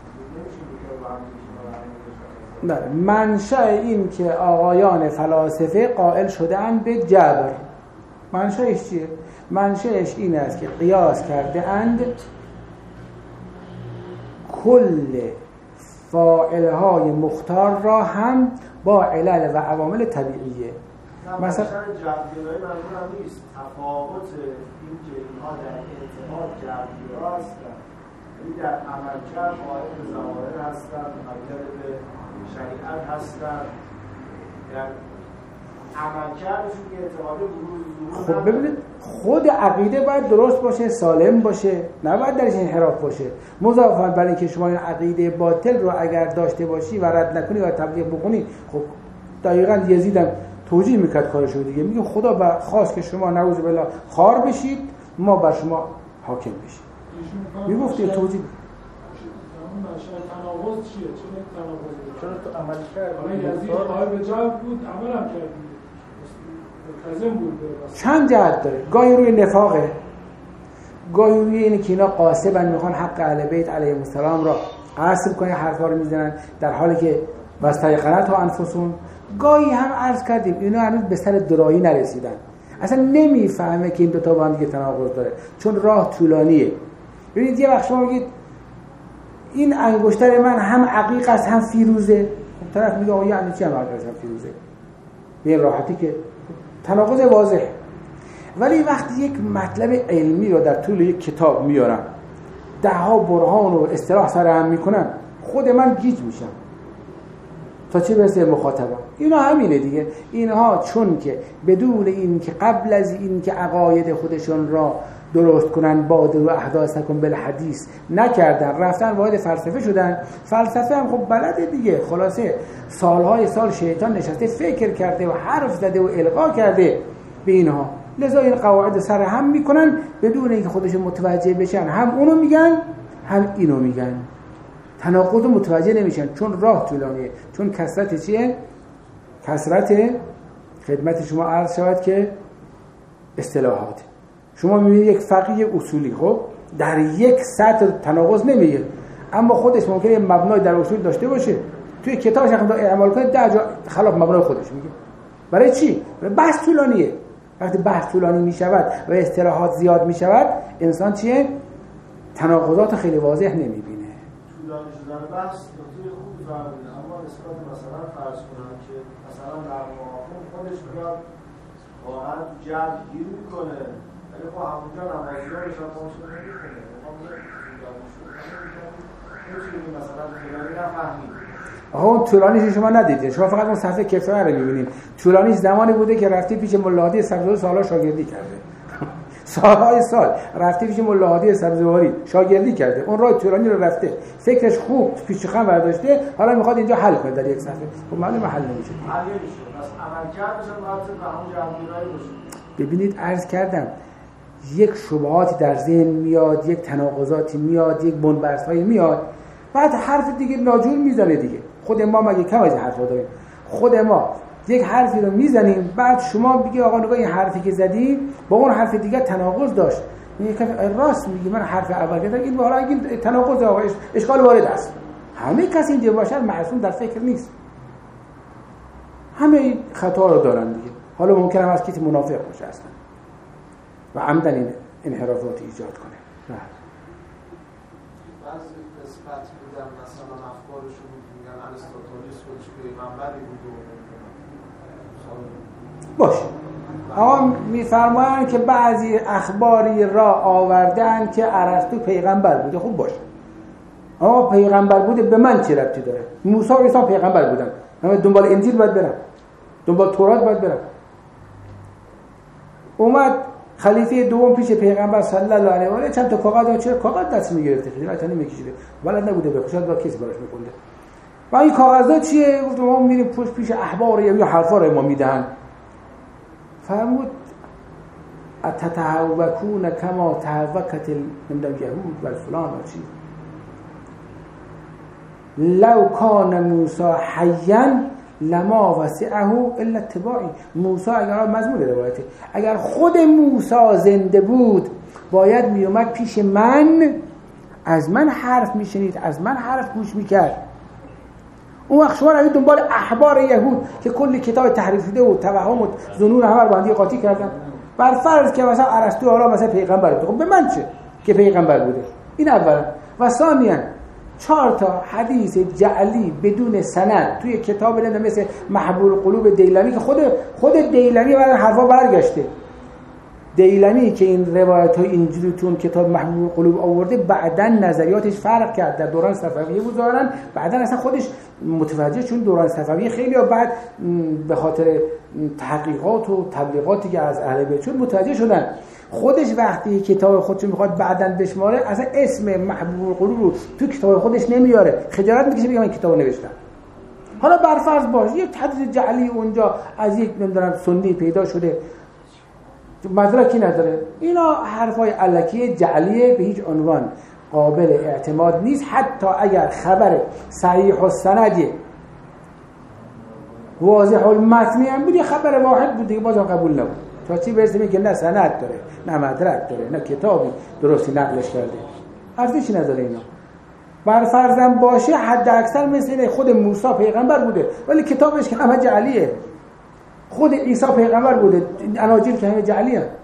خب نه، منشأ این که آقایان فلاسفه قائل شدن به جبر، منشأش چیه؟ منشأش این است که قیاس کرده اند کل فاعلهای مختار را هم با علل و عوامل طبیعیه. مثلا جبرگرایی منظورم نیست تفاوت این که اینها در اعتقاد جبرگرا هستن، یعنی در عملکرد قائل به ظواهر هستن، قائل به شریعت هستن، در عملکردشون که اعتقاد بروز ظهور. خب ببینید، خود عقیده باید درست باشه، سالم باشه، نباید درش انحراف باشه. مضافاً برای اینکه شما این عقیده باطل رو اگر داشته باشی و رد نکنی و تبلیغ بکنی، خب دقیقاً یزیدم توجیه میکرد کارشو دیگه، میگه خدا با خواست که شما نعوذ بالله خار بشید، ما بر شما حاکم بشیم. میگفت یه توجیه تناقض چیه؟ چرا تناقض؟ چرا تو عمل کرد؟ آقای یزید قائل به جبر بود، عمل هم کرد. ملتزم بود. چند جهت داره. گاهی روی نفاقه، گاهی روی اینه که اینا قاصبن، میخوان حق اهل بیت علیهم السلام را غصب کنن، حرفا رو میزنن در حالی که و استیقنت ها انفسون. گاهی هم عرض کردیم اینا هنوز به سر درایی نرسیدن، اصلا نمیفهمه که این دوتا با هم دیگه تناقض داره، چون راه طولانیه. ببینید یه وقت شما میگید این انگشتر من هم عقیق است هم فیروزه، خب طرف میگه آقا یعنی چی هم عقیق است هم فیروزه؟ به این راحتی که تناقض واضح. ولی وقتی یک مطلب علمی رو در طول یک کتاب میارم، ده ها برهان و اصطلاح سر هم میکنم، خود من گیج میشم تا چه برسه مخاطبا. اینا همینه دیگه. اینها چون که بدون این که قبل از این که عقاید خودشون را درست کنن بادر و احداثکم بالحدیث نکردن، رفتن وارد فلسفه شدن. فلسفه هم خب بلده دیگه، خلاصه سالهای سال شیطان نشسته فکر کرده و حرف زده و القا کرده به اینها، لذا این قواعد سر هم میکنن بدون اینکه خودشون متوجه بشن، هم اونو میگن هم اینو میگن، تناقض متوجه نمیشن چون راه طولانیه. چون کثرت چیه؟ کثرت خدمت شما عرض شود که اصطلاحات. شما میبینید یک فقیه اصولی خب در یک سطر تناقض نمیگه، اما خودش ممکنه مبنای در اصول داشته باشه، توی کتابش هم اعمال کنه ده جا خلاف مبنای خودش میگه. برای چی؟ برای بحث طولانیه. وقتی بحث طولانی میشود و اصطلاحات زیاد میشود، انسان چیه؟ تناقضات خیلی واضح نمیبینه. طولانی شدن بحث نکته خوبی فرمودید، اما نسبت مثلا فرض کنم که مثلا در مفهوم خودش میاد واقعا تو جمع گیر میکنه، ولی خب همونجا نمازی‌ها رو شاملش نمیکنه. مثلا طولانی نفهمید. آقا اون طولانیش شما ندیدید، شما فقط اون صفحه کفایه رو میبینید. طولانیش زمانی بوده که رفتی پیش ملاحادی سبزواری سالها شاگردی کرده. سالهای سال رفتی پیش ملاحادی سبزواری شاگردی کرده، اون راه طولانی رو رفته، فکرش خوب پیش خم برداشته، حالا میخواد اینجا حل کنه در یک صفحه. خب معلومه حل نمیشه. حل نمیشه. پس عملکردش هم باید به همون جوابگیری باشه. ببینید عرض کردم یک شبهاتی در ذهن میاد، یک تناقضاتی میاد، یک بنبست‌هایی میاد، بعد حرف دیگه ناجور میزنه دیگه. خود ما مگه کم از حرفا داریم؟ خود ما یک حرفی رو میزنیم، بعد شما بگی آقا نگاه این حرفی که زدی با اون حرف دیگه تناقض داشت، میگه راست میگی، من حرف اول گفتم این حالا این تناقض آقا اشکال وارد است. همه کسی اینجا باشد معصوم در فکر نیست، همه خطا رو دارن دیگه. حالا ممکنه هم از کسی منافق باشه اصلا و عمدن این انحرافات ایجاد کنه. نه بعضی نسبت میدن مثلا افکارشون میگن ارسطوطالیس خودش پیغمبری بود باشه. اما میفرمایند که بعضی اخباری را آوردن که ارسطو پیغمبر بوده. خوب باشه، اما پیغمبر بوده به من چه ربطی داره؟ موسی و عیسی پیغمبر بودن، من دنبال انجیل باید برم، دنبال تورات باید برم. اومد خلیفه دوم پیش پیغمبر صلی الله علیه و آله، چند تا کاغذ چه کاغذ دست میگرفته، خیلی تا نمیکشیده، بلد نبوده به خوشت با کسی براش میکنه. و این کاغذا چیه؟ گفت ما میریم پشت پیش احبار یا حرفا رو ما میدهن. فرمود اتتهوکون کما تهوکت الیهود و فلان و چی، لو کان موسی حیا لما وسعه الا اتباعی. موسی اگر مضمون روایته، اگر خود موسی زنده بود باید میومد پیش من، از من حرف میشنید، از من حرف گوش میکرد. اون وقت شما روید دنبال احبار یهود که کلی کتاب تحریف شده و توهم و ظنون همه رو باندی قاطی کردن، بر فرض که مثلا ارسطو حالا مثلا پیغمبر بود. خب به من چه که پیغمبر بوده؟ این اولا. و ثانیا چهار تا حدیث جعلی بدون سند توی کتاب نمیدونم مثل محبول قلوب دیلمی که خود خود دیلمی بعد حرفا برگشته. دیلمی که این روایت های اینجوری تو اون کتاب محبول قلوب آورده، بعداً نظریاتش فرق کرد. در دوران صفویه بود ظاهراً، بعداً اصلا خودش متوجه، چون دوران صفویه خیلی بعد به خاطر تحقیقات و تبلیغاتی که از اهل بیت شد متوجه شدن. خودش وقتی کتاب خودش میخواد بعداً بشماره، اصلا اسم محبول قلوب رو تو کتاب خودش نمیاره، خجالت میکشه بگه من کتابو نوشتم. حالا برفرض باش یک حدیث جعلی اونجا از یک نمیدونم سنی پیدا شده، مدرکی نداره. اینا حرفای الکی جعلیه، به هیچ عنوان قابل اعتماد نیست. حتی اگر خبر صحیح و سندی واضح المتنی هم بود، خبر واحد بود دیگه بازم قبول نبود. تا چی برسیم که نه سند داره، نه مدرک داره، نه کتابی درستی نقلش کرده، ارزشی نداره اینا. بر فرضم باشه حد اکثر مثل خود موسی پیغمبر بوده ولی کتابش که همه جعلیه. خود عیسی پیغمبر بوده، اناجیل که همه جعلیه. این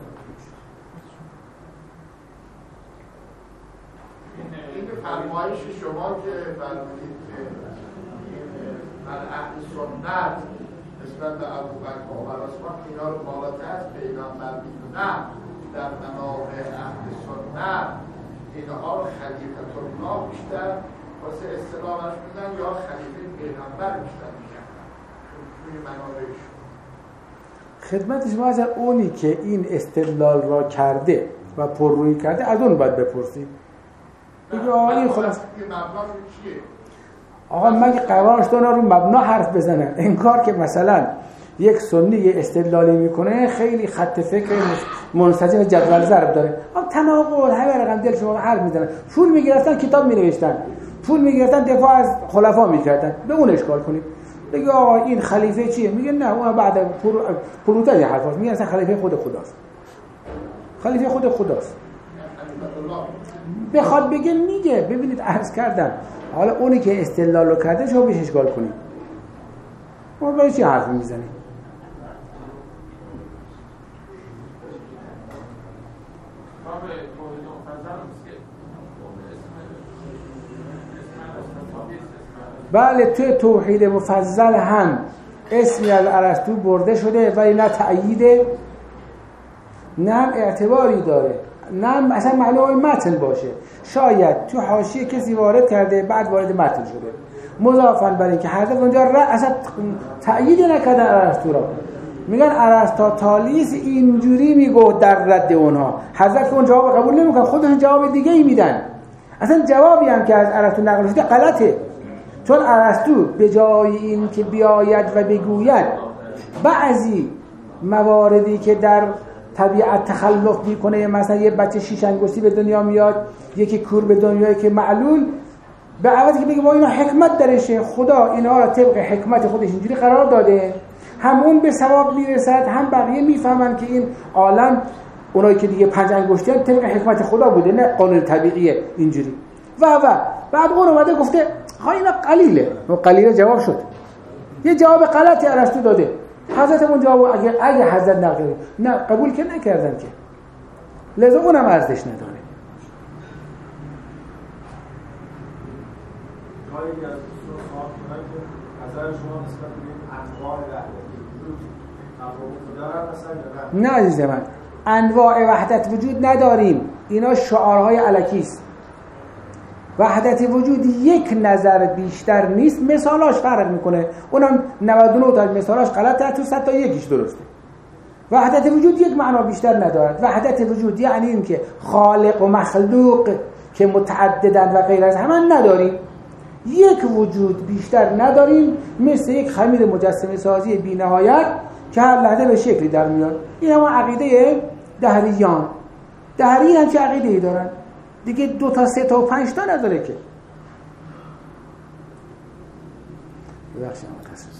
فرمایش شما که فرمودید که من اهل سنت نسبت به ابوبکر و عمر عثمان اینا رو بالاتر از پیغمبر میدونم، در منابع اهل سنت اینها رو خلیفة الله بیشتر واسه اصطلاحش میدن یا خلیفه پیغمبر بیشتر میشن توی منابعش. خدمت شما از اونی که این استدلال را کرده و پررویی کرده از اون باید بپرسید. بگه آقا این خلاص آقا مگه قرارش دارن رو مبنا حرف بزنن؟ انکار که مثلا یک سنی یه استدلالی میکنه خیلی خط فکر منسجم جدول ضرب داره، اما تناقض همه رقم دل شما حرف میزنن. پول میگرفتن کتاب مینوشتن، پول میگرفتن دفاع از خلفا میکردن، به اون اشکال کنید. بگه آقا این خلیفه چیه؟ میگه نه اون بعد پروتای این حرفاست. میگه اصلا خلیفه خود خداست. خلیفه خود خداست. بخواد بگه میگه. ببینید عرض کردم حالا اونی که استدلال رو کرده شما بهش اشکال کنید. ما برای چی حرف میزنیم؟ بله توی توحید مفضل هم اسمی از ارسطو برده شده ولی نه تأییده نه هم اعتباری داره، نه هم اصلا معلومه متن باشه. شاید تو حاشیه کسی وارد کرده بعد وارد متن شده، مضافاً بر این که حضرت اونجا اصلا تأیید نکردن ارسطو را. میگن ارسطاطالیس اینجوری میگه در رد اونها، حضرت اون جواب قبول نمیکنن، خودشون جواب دیگه ای میدن. اصلا جوابی هم که از ارسطو نقل شده غلطه، چون ارسطو به جای این که بیاید و بگوید بعضی مواردی که در طبیعت تخلف میکنه، مثلا یه بچه شیش انگشتی به دنیا میاد، یکی کور به دنیا که معلول، به عوضی که بگه با اینا حکمت درشه، خدا اینا را طبق حکمت خودش اینجوری قرار داده، هم اون به ثواب میرسد هم بقیه میفهمن که این عالم اونایی که دیگه پنج انگشتی هم طبق حکمت خدا بوده نه قانون طبیعیه اینجوری و و بعد اون اومده گفته ها اینا قلیله. اون قلیله جواب شد، یه جواب غلطی ارسطو داده. حضرت اون جواب اگه اگه حضرت نقل نه قبول که نکردن که، لذا اونم ارزش نداره. کاری از اصول سوال کنن که نظر شما نسبت به انواع وحدت وجود تفاوت دارن مثلا یا نه؟ نه عزیز من، انواع وحدت وجود نداریم، اینا شعارهای الکی است. وحدت وجود یک نظر بیشتر نیست، مثالاش فرق میکنه، اونم نود و نه تا مثالاش غلطه، تو صد تا یکیش درسته. وحدت وجود یک معنا بیشتر ندارد. وحدت وجود یعنی این که خالق و مخلوق که متعددند و غیر از همان نداریم، یک وجود بیشتر نداریم، مثل یک خمیر مجسمه سازی بی نهایت که هر لحظه به شکلی در میاد. این هم عقیده دهریان. دهری هم چه عقیده‌ای دارن؟ دیگه دو تا سه تا و پنج تا نداره که. ببخشید متاسفم.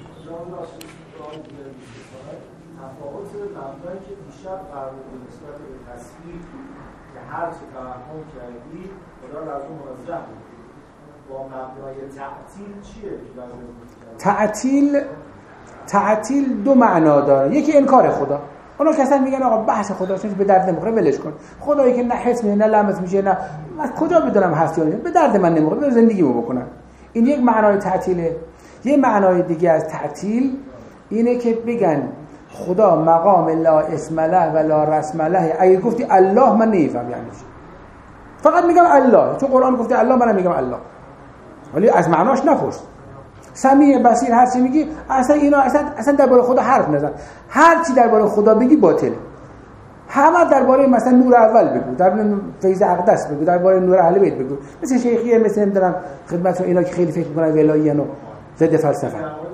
تفاوت مبنایی که دیشب قرار بود نسبت به تصویر که هر چه توهم کردی خدا لازم منزه بود، با مبنای تعطیل چیه؟ تعطیل تعطیل دو معنا داره. یکی انکار خدا. اونا کسان میگن آقا بحث خداست به درد نمیخوره ولش کن. خدایی که نه حس میشه نه لمس میشه نه از کجا بدونم هست یا نه، به درد من نمیخوره، به زندگیمو بکنم. این یک معنای تعطیله. یه معنای دیگه از تعطیل اینه که بگن خدا مقام لا اسم له و لا رسم له. اگه گفتی الله من نمیفهم یعنی چی، فقط میگم الله، تو قرآن گفتی الله منم میگم الله، ولی از معناش نپرس. سمیع بصیر هر چی میگی اصلا اینا اصلا اصلا درباره خدا حرف نزن. هر چی درباره خدا بگی باطله. همه درباره مثلا نور اول بگو، درباره فیض اقدس بگو، درباره نور اهل بیت بگو، مثل شیخیه، مثل نمیدونم خدمت اینا که خیلی فکر میکنن ولاییان و ضد فلسفه.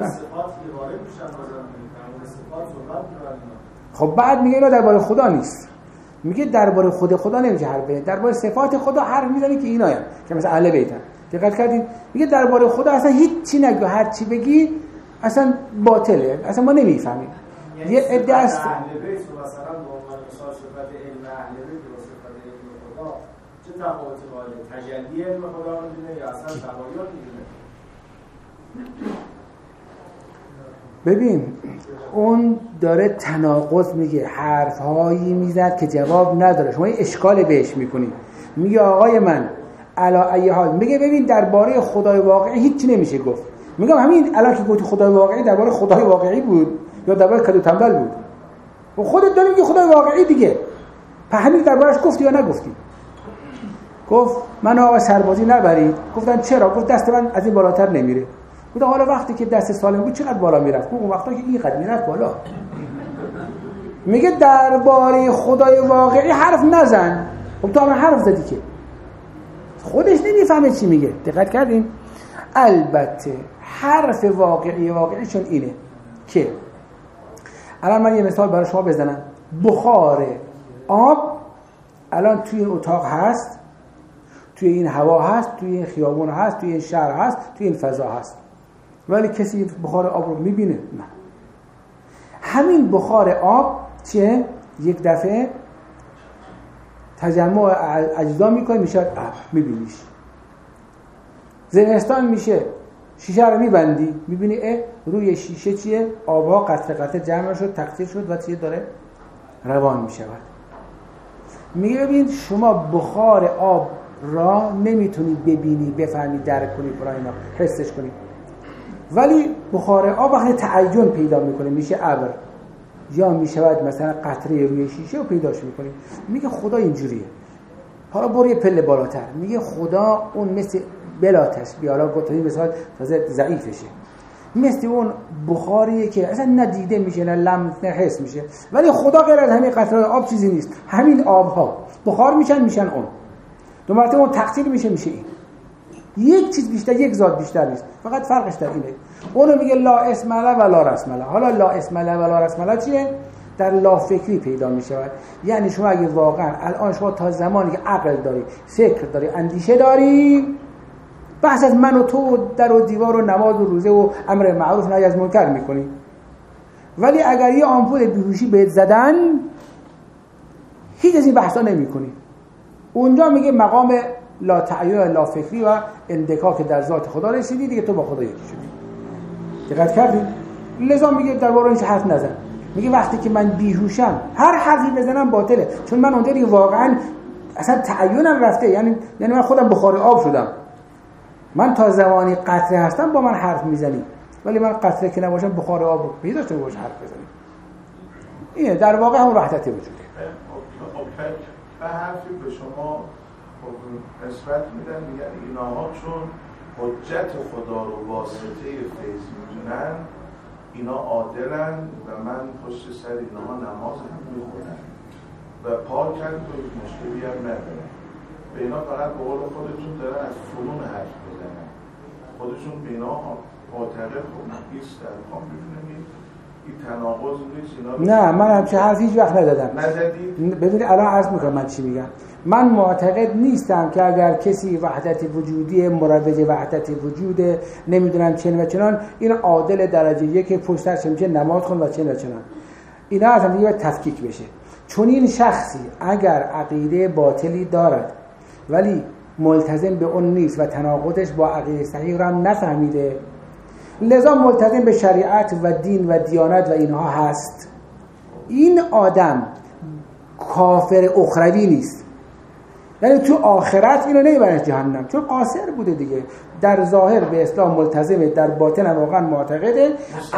خب بعد میگه اینا درباره خدا نیست، میگه درباره خود خدا نمیشه حرف بزنی، درباره صفات خدا حرف میزنی که اینا هم که مثلا اهل بیتن. دقت کردین؟ میگه درباره خدا اصلا هیچ چی نگو، هر چی بگی اصلا باطله، اصلا ما نمیفهمیم. یه عده است اهل بیت مثلا به عنوان مثال صفت علم اهل بیت و صفت علم خدا چه تفاوت واضحه؟ تجلی علم خدا میدونه یا اصلا تغییر میدونه؟ ببین اون داره تناقض میگه، حرفهایی میزد که جواب نداره، شما یه اشکال بهش میکنی. میگه آقای من علا ای حال، میگه ببین درباره خدای واقعی هیچ نمیشه گفت. میگم همین الان که گفتی خدای واقعی درباره خدای واقعی بود یا درباره کدو تنبل بود؟ و خودت داری میگی خدای واقعی دیگه، په همین دربارش گفتی یا نگفتی؟ گفت من آقا سربازی نبرید. گفتن چرا؟ گفت دست من از این بالاتر نمیره. گفتم حالا وقتی که دست سالم بود چقدر بالا میرفت؟ اون وقتا که اینقدر میرفت بالا. میگه درباره خدای واقعی حرف نزن. خب تو هم حرف زدی که خودش نمیفهمه چی میگه. دقت کردین؟ البته حرف واقعی واقعیشون اینه که الان من یه مثال برای شما بزنم. بخار آب الان توی این اتاق هست، توی این هوا هست، توی این خیابون هست، توی این شهر هست، توی این فضا هست، ولی کسی بخار آب رو میبینه؟ نه. همین بخار آب چیه؟ یک دفعه تجمع اجزا میکنه میشه آب، میبینیش. زمستان میشه شیشه رو میبندی میبینی اه روی شیشه چیه؟ آبها قطره قطره جمع شد، تقطیر شد و چیه داره روان میشود. میگه ببین شما بخار آب را نمیتونید ببینی، بفهمی، درک کنی، برای اینا حسش کنی، ولی بخار آب وقتی تعین پیدا میکنه میشه ابر یا میشود مثلا قطره روی شیشه و پیداش میکنی. میگه خدا اینجوریه. حالا برو یه پله بالاتر. میگه خدا اون مثل بلا تشبیه، حالا گفتیم مثلا تازه ضعیفشه، مثل اون بخاریه که اصلا ندیده میشه، نه لمس نه حس میشه، ولی خدا غیر از همین قطره آب چیزی نیست. همین آبها بخار میشن میشن اون دو مرتبه اون تقطیر میشه میشه این. یک چیز بیشتر، یک ذات بیشتر نیست، فقط فرقش در اینه. اونو میگه لا اسم له و لا رسم له. حالا لا اسم له و لا رسم له چیه؟ در لا فکری پیدا میشود. یعنی شما اگه واقعا الان شما تا زمانی که عقل داری، فکر داری، اندیشه داری، بحث از من و تو در و دیوار و نماز و روزه و امر معروف نهی از منکر میکنی، ولی اگر یه آمپول بیهوشی بهت زدن هیچ از این بحثا نمیکنی. اونجا میگه مقام لا تعیین لا فکری و اندکاک در ذات خدا رسیدی دیگه، تو با خدا یکی شدی. دقت کردین؟ لذا میگه درباره این حرف نزن. میگه وقتی که من بیهوشم هر حرفی بزنم باطله، چون من اونجا دیگه واقعا اصلا تعیینم رفته. یعنی یعنی من خودم بخار آب شدم. من تا زمانی قطره هستم با من حرف میزنی، ولی من قطره که نباشم بخار آب رو پیدا داشته باش حرف بزنی. اینه در واقع هم وحدت وجوده. و حرفی به شما نسبت میدن، میگن اینها چون حجت خدا رو واسطه فیض میدونن، اینا عادلن و من پشت سر اینها نماز هم میخونن و پاکن و مشکلی هم ندارن. به اینا فقط به قول خودتون دارن از فنون حرف بزنن، خودشون به اینا معتقد نیستن. خب میدونیم این تناقض نیست. نه من همچه حرف هیچ وقت ندادم. نزدید؟ ببینید الان عرض میکنم من چی میگم. من معتقد نیستم که اگر کسی وحدت وجودی مروج وحدت وجود نمیدونم چنین و چنان، این عادل درجه یک پشت سرش میشه نماز خون و چنین و چنان. اینا از هم دیگه باید تفکیک بشه. چون این شخصی اگر عقیده باطلی دارد ولی ملتزم به اون نیست و تناقضش با عقیده صحیح رو هم نفهمیده، لذا ملتزم به شریعت و دین و دیانت و اینها هست، این آدم کافر اخروی نیست. یعنی تو آخرت اینو نمیبرنش جهنم، چون قاصر بوده دیگه. در ظاهر به اسلام ملتزمه، در باطن واقعا معتقده.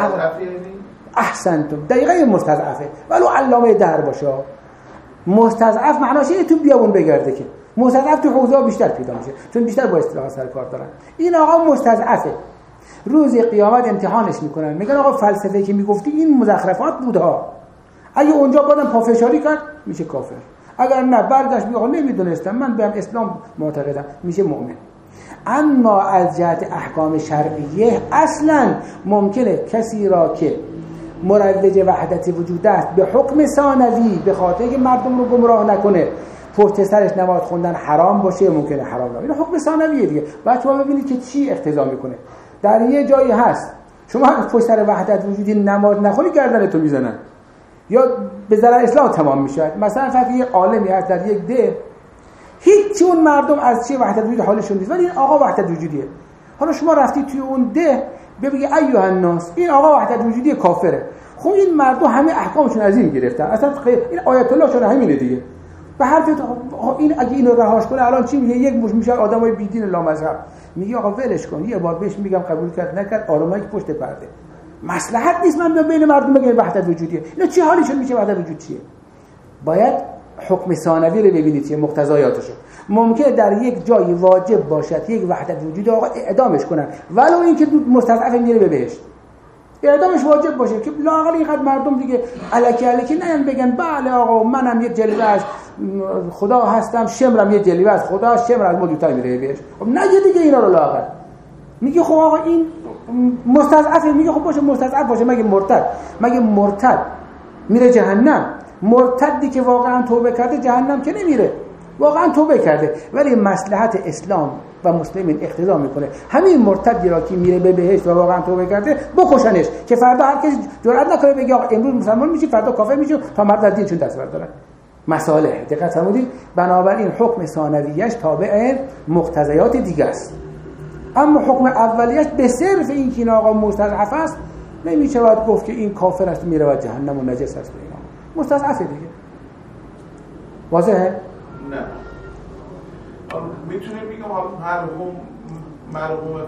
احسنتم، دقیقاً مستضعفه، ولو علامه در باشه. مستضعف معناش اینه تو بیابون بگرده، که مستضعف تو حوزه بیشتر پیدا میشه، چون بیشتر با اصطلاح سر کار دارن. این آقا مستضعفه، روز قیامت امتحانش میکنن، میگن آقا فلسفه که میگفتی این مزخرفات بود ها، اگه اونجا بعدم پافشاری کرد میشه کافر، اگر نه برگشت میگه آقا نمیدونستم من به اسلام معتقدم، میشه مؤمن. اما از جهت احکام شرعیه اصلا ممکنه کسی را که مروج وحدت وجود است به حکم ثانوی به خاطر که مردم رو گمراه نکنه پشت سرش نماز خوندن حرام باشه، ممکنه حرام باشه. این حکم ثانویه دیگه. بعد شما ببینید که چی اقتضا میکنه. در یه جایی هست شما اگه پشت سر وحدت وجودی نماز نخونی گردنتو میزنن یا به ضرر اسلام تمام میشه. مثلا فقط یه عالمی هست در یک ده هیچ اون مردم از چی وحدت وجود حالشون نیست، ولی این آقا وحدت وجودیه. حالا شما رفتی توی اون ده بگی ایها الناس، این آقا وحدت وجودی کافره. خب این مردم همه احکامشون از این گرفتن، اصلا این آیت الله شون همینه دیگه. به حرف این اگه اینو رهاش کنه الان چی میگه؟ یک مش میشه آدمای بی دین لامذهب. میگه آقا ولش کن، یه بار بهش میگم قبول کرد نکرد، آرامایی که پشت پرده. مصلحت نیست من بین مردم بگم وحدت وجودیه. اینا چی حالیشون میشه؟ وحدت وجود چیه؟ باید حکم ثانوی رو ببینید چیه مقتضیاتشو. ممکنه در یک جایی واجب باشد یک وحدت وجود آقا اعدامش کنن، ولو اینکه مستضعف میره به بهشت. اعدامش واجب باشه که لااقل اینقدر مردم دیگه الکی الکی نیان بگن بله آقا منم یه جلوه از خدا هستم، شمرم یه جلوه از خدا، شمر از ما دوتا میره بهش. خب نگه دیگه اینا رو لااقل. میگه خب آقا این مستضعفه، میگه خب باشه مستضعف باشه، مگه مرتد مگه مرتد میره جهنم؟ مرتدی که واقعا توبه کرده جهنم که نمیره، واقعا توبه کرده، ولی مصلحت اسلام و مسلمین اقتضا میکنه همین مرتدی را که میره به بهشت و واقعا توبه کرده بکشنش، که فردا هر کسی جرئت نکنه بگه آقا امروز مسلمان میشی فردا کافر میشی تا مرد از دینشون دست بردارن. مصالح دقت فرمودید. بنابراین حکم ثانویش تابع مقتضیات دیگه است، اما حکم اولیش به صرف این که این آقا مستضعف است نمیشه باید گفت که این کافر است میره و جهنم و نجس است. به اینا مستضعفه دیگه. واضحه؟ نه میتونیم بگم مرحوم مرحوم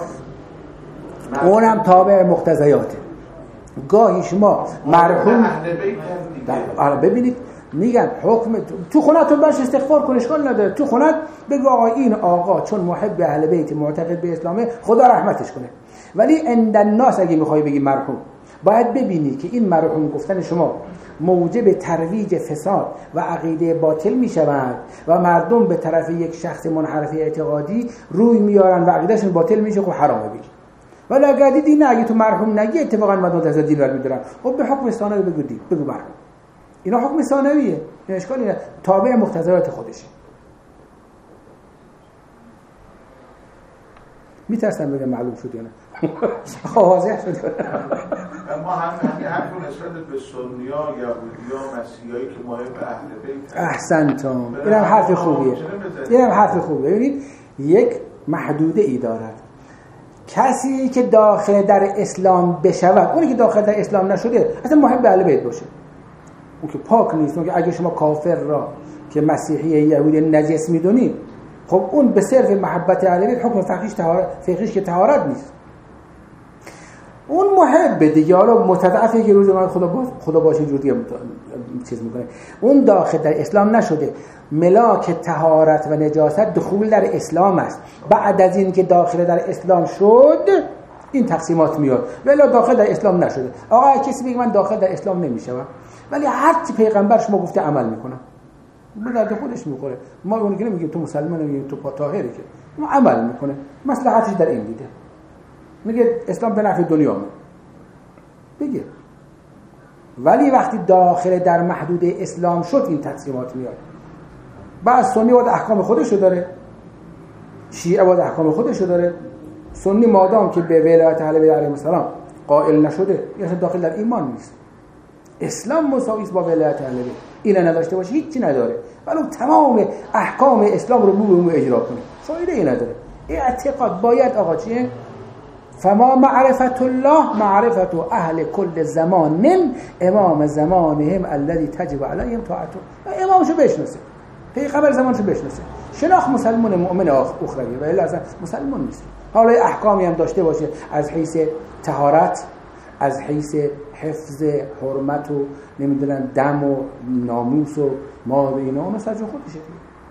فلان اونم تابع مقتضیاته. گاهی شما مرحوم اهل بیت هم ببینید میگن حکم تو خونتون باش استغفار کن اشکال نداره، تو خونت بگو آقا این آقا چون محب اهل بیت معتقد به اسلامه خدا رحمتش کنه، ولی عند الناس اگه میخوای بگی مرحوم باید ببینی که این مرحوم گفتن شما موجب ترویج فساد و عقیده باطل می شود و مردم به طرف یک شخص منحرف اعتقادی روی میارن و عقیدهشون باطل میشه، خب حرامه بگی. ولی اگه دیدی نه، اگه تو مرحوم نگی اتفاقا مردم از دین برمی‌دارن، خب به حکم ثانوی بگو دی بگو مرحوم. اینا حکم ثانویه، این اشکالی نه، تابع مقتضیات خودشه. میترسن بگم معلوم شد یا نه؟ واضح شد. ما هم همین حرف نسبت به سنی‌ها، یهودی‌ها، مسیحیایی که محب اهل بیت. احسنتم. اینم حرف خوبیه. اینم حرف خوبیه. ببینید یک محدوده ای دارد. کسی که داخل در اسلام بشود، اونی که داخل در اسلام نشده اصلا محب اهل بیت باشه، اون که پاک نیست، اون که اگه شما کافر را که مسیحی یهودی نجس میدونید، خب اون به صرف محبت اهل بیت حکم فقیش طهارت فقیش که طهارت نیست. اون محب دیگه، حالا متضعفه که روز خدا باش خدا باشه جور دیگه چیز میکنه، اون داخل در اسلام نشده. ملاک طهارت و نجاست دخول در اسلام است. بعد از این که داخل در اسلام شد این تقسیمات میاد، ولی داخل در اسلام نشده. آقا کسی میگه من داخل در اسلام نمیشم، ولی هر چی پیغمبر شما گفته عمل میکنه، به درد خودش میخوره. ما اون که نمیگیم تو مسلمان، نمیگیم تو طاهری، که ما عمل میکنه، مصلحتش در این دیده. میگه اسلام به نفع دنیا بگه، ولی وقتی داخل در محدود اسلام شد این تقسیمات میاد. بعد سنی باید احکام خودشو داره، شیعه باید احکام خودشو داره. سنی مادام که به ولایت اهل بیت علیهم السلام قائل نشده یعنی داخل در ایمان نیست. اسلام مساوی است با ولایت اهل بیت، اینا نداشته باشه هیچی نداره، ولی تمام احکام اسلام رو مو به مو اجرا کنه فایده ای نداره. این اعتقاد باید آقا چیه؟ فما معرفت الله معرفت اهل کل زمان امام زمانهم الذي تجب عليهم طاعته. امامشو بشناسه، پیغمبر زمانشو بشناسه، شناخت مسلمان مؤمن اخروی و الا اصلا مسلمان نیست. حالا احکامی هم داشته باشه از حیث طهارت، از حیث حفظ حرمت و نمیدونم دم و ناموس و ما و اینا، اون سر جای خودشه.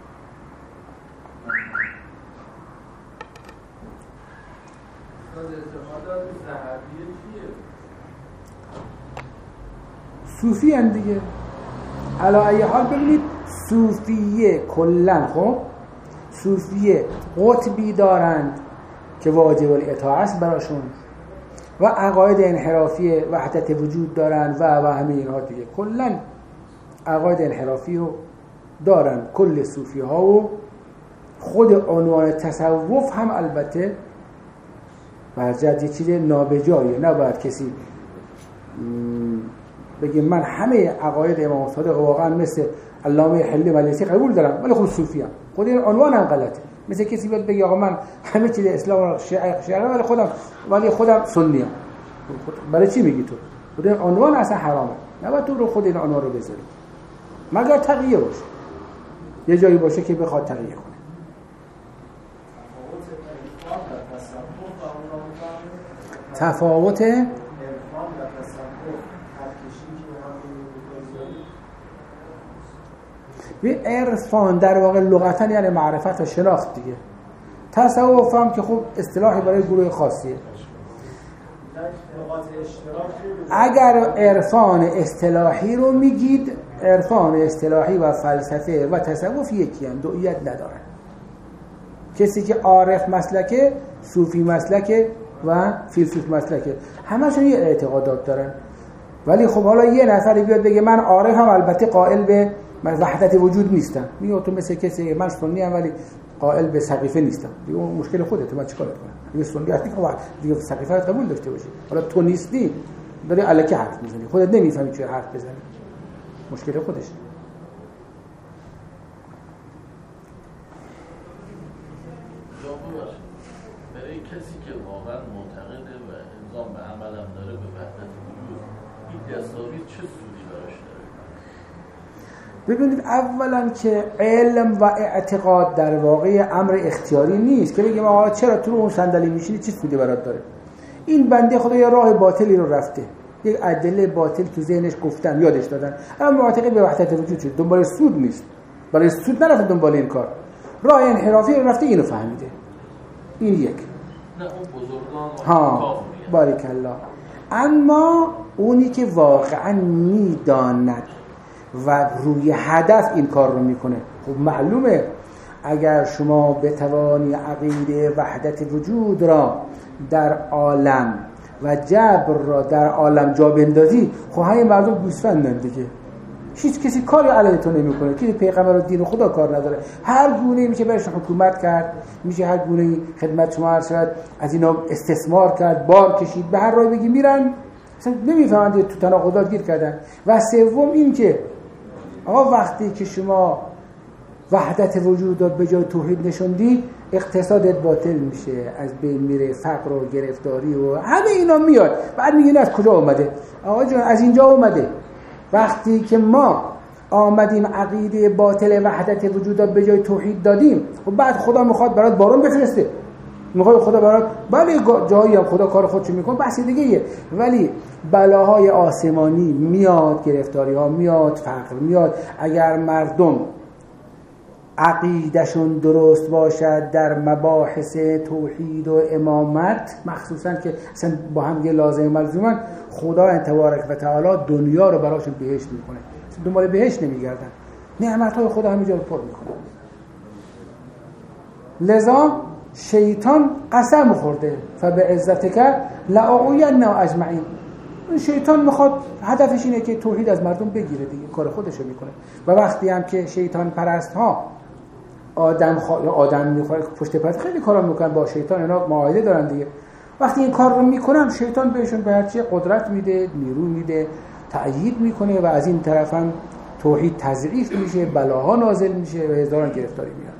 صوفی هم دیگه علی ای حال. ببینید صوفیه کلن، خب صوفیه قطبی دارند که واجب الاطاعه است براشون و عقاید انحرافی وحدت وجود دارند و و همه اینها دیگه کلن عقاید انحرافی رو دارن کل صوفی ها. و خود عنوان تصوف هم البته برجت یه چیز نابجایه، نباید کسی بگه من همه عقاید امام صادق واقعا مثل علامه حلی مجلسی قبول دارم ولی خود صوفی ام، خود این عنوان هم غلطه. مثل کسی بیاد بگه آقا من همه چیز اسلام رو شیعه شیعه ولی خودم ولی خودم سنی ام. برای چی میگی تو؟ خود این عنوان اصلا حرامه، نباید تو رو خود این عنوان رو بذاری مگر تقیه باشه، یه جایی باشه که بخواد تقیه کنه. تفاوت به عرفان در واقع لغتا یعنی معرفت و شناخت دیگه. تصوف هم که خب اصطلاحی برای گروه خاصیه. اگر عرفان اصطلاحی رو میگید، عرفان اصطلاحی و فلسفه و تصوف یکی هم، دوئیت ندارن. کسی که عارف مسلکه، صوفی مسلکه و فیلسوف مسلکه، همشون یه اعتقادات دارن. ولی خب حالا یه نفری بیاد بگه من عارفم البته قائل به وحدت وجود نیستم، میگه تو مثل کسی من سنی ام ولی قائل به سقیفه نیستم، دیگه اون مشکل خودته، من چیکار کنم؟ دیگه سنی هستی که دیگه سقیفه رو قبول داشته باشی، حالا تو نیستی داری الکی حرف میزنی، خودت نمیفهمی چه حرف بزنی، مشکل خودشه. برای کسی که واقعا معتقده و الزام به عمل هم داره به وحدت وجود، این دستاویز چه سودی براش داره؟ ببینید اولا که علم و اعتقاد در واقع امر اختیاری نیست که بگیم آقا چرا تو اون صندلی میشینی چه سودی برات داره. این بنده خدا یه راه باطلی رو رفته، یک ادله باطل تو ذهنش گفتن یادش دادن، اما معتقد به وحدت وجود شد، دنبال سود نیست، برای سود نرفته دنبال این کار، راه انحرافی رو رفته، اینو فهمیده. این یک. نه اون بزرگان ها بارک الله. اما اونی که واقعا میداند و روی هدف این کار رو میکنه، خب معلومه اگر شما بتوانی عقیده وحدت وجود را در عالم و جبر را در عالم جا بندازی، خب همه مردم گوسفندن دیگه، هیچ کسی کاری علیه تو نمیکنه، که پیغمبر و دین و خدا کار نداره، هر گونه میشه برش حکومت کرد، میشه هر گونه خدمت شما عرض شد از اینا استثمار کرد، بار کشید، به هر راه بگی میرن، اصلا نمیفهمند، تو تناقضات گیر کردن. و سوم این که آقا وقتی که شما وحدت وجود رو به جای توحید نشوندی، اقتصادت باطل میشه، از بین میره، فقر و گرفتاری و همه اینا میاد. بعد میگین از کجا اومده؟ آقا جان از اینجا اومده. وقتی که ما آمدیم عقیده باطل وحدت وجود رو به جای توحید دادیم، و بعد خدا میخواد برات بارون بفرسته، میخواد خدا برات، بله جایی هم خدا کار خودش میکنه، بحث دیگه ایه، ولی بلاهای آسمانی میاد، گرفتاری ها میاد، فقر میاد. اگر مردم عقیدشون درست باشد در مباحث توحید و امامت، مخصوصا که اصلا با هم یه لازم ملزومن، خدا تبارک و تعالی دنیا رو براشون بهشت میکنه، دنبال بهشت نمیگردن، نعمتهای خدا همینجا رو پر میکنه. لذا شیطان قسم خورده فبعزتک لأغوینهم اجمعین. شیطان میخواد، هدفش اینه که توحید از مردم بگیره دیگه، کار خودشو میکنه. و وقتی هم که شیطان پرست ها آدم خوا... آدم میخواد پشت پرت خیلی کارا میکنن با شیطان، اینا معاهده دارن دیگه، وقتی این کار رو میکنن شیطان بهشون به هرچی قدرت میده، نیرو میده، تأیید میکنه و از این طرف هم توحید تضعیف میشه، بلاها نازل میشه و هزاران گرفتاری میاد.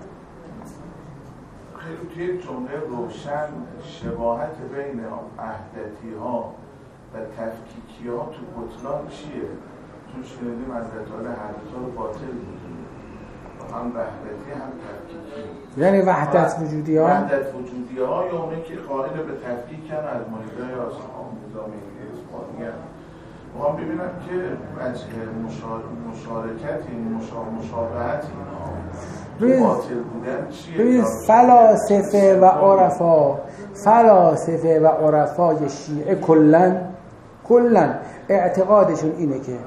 خیلی توی جمله روشن شباهت بین وحدتی ها و تفکیکی ها تو بطلان چیه؟ چون شنیدیم از رجال هر دو رو باطل میدونیم، هم وحدتی هم تفکیکی، یعنی وحدت وجودی ها وحدت وجودی ها یا اونه که قائل به تفکیک هم از مایده یا اصحاب نظامی اسپانی هم میخوام ببینم که وجه مشارکت این مشابهت اینا باطل بودن چیه؟ ببین فلاسفه و عرفا فلاسفه و عرفای شیعه کلن کلن اعتقادشون اینه که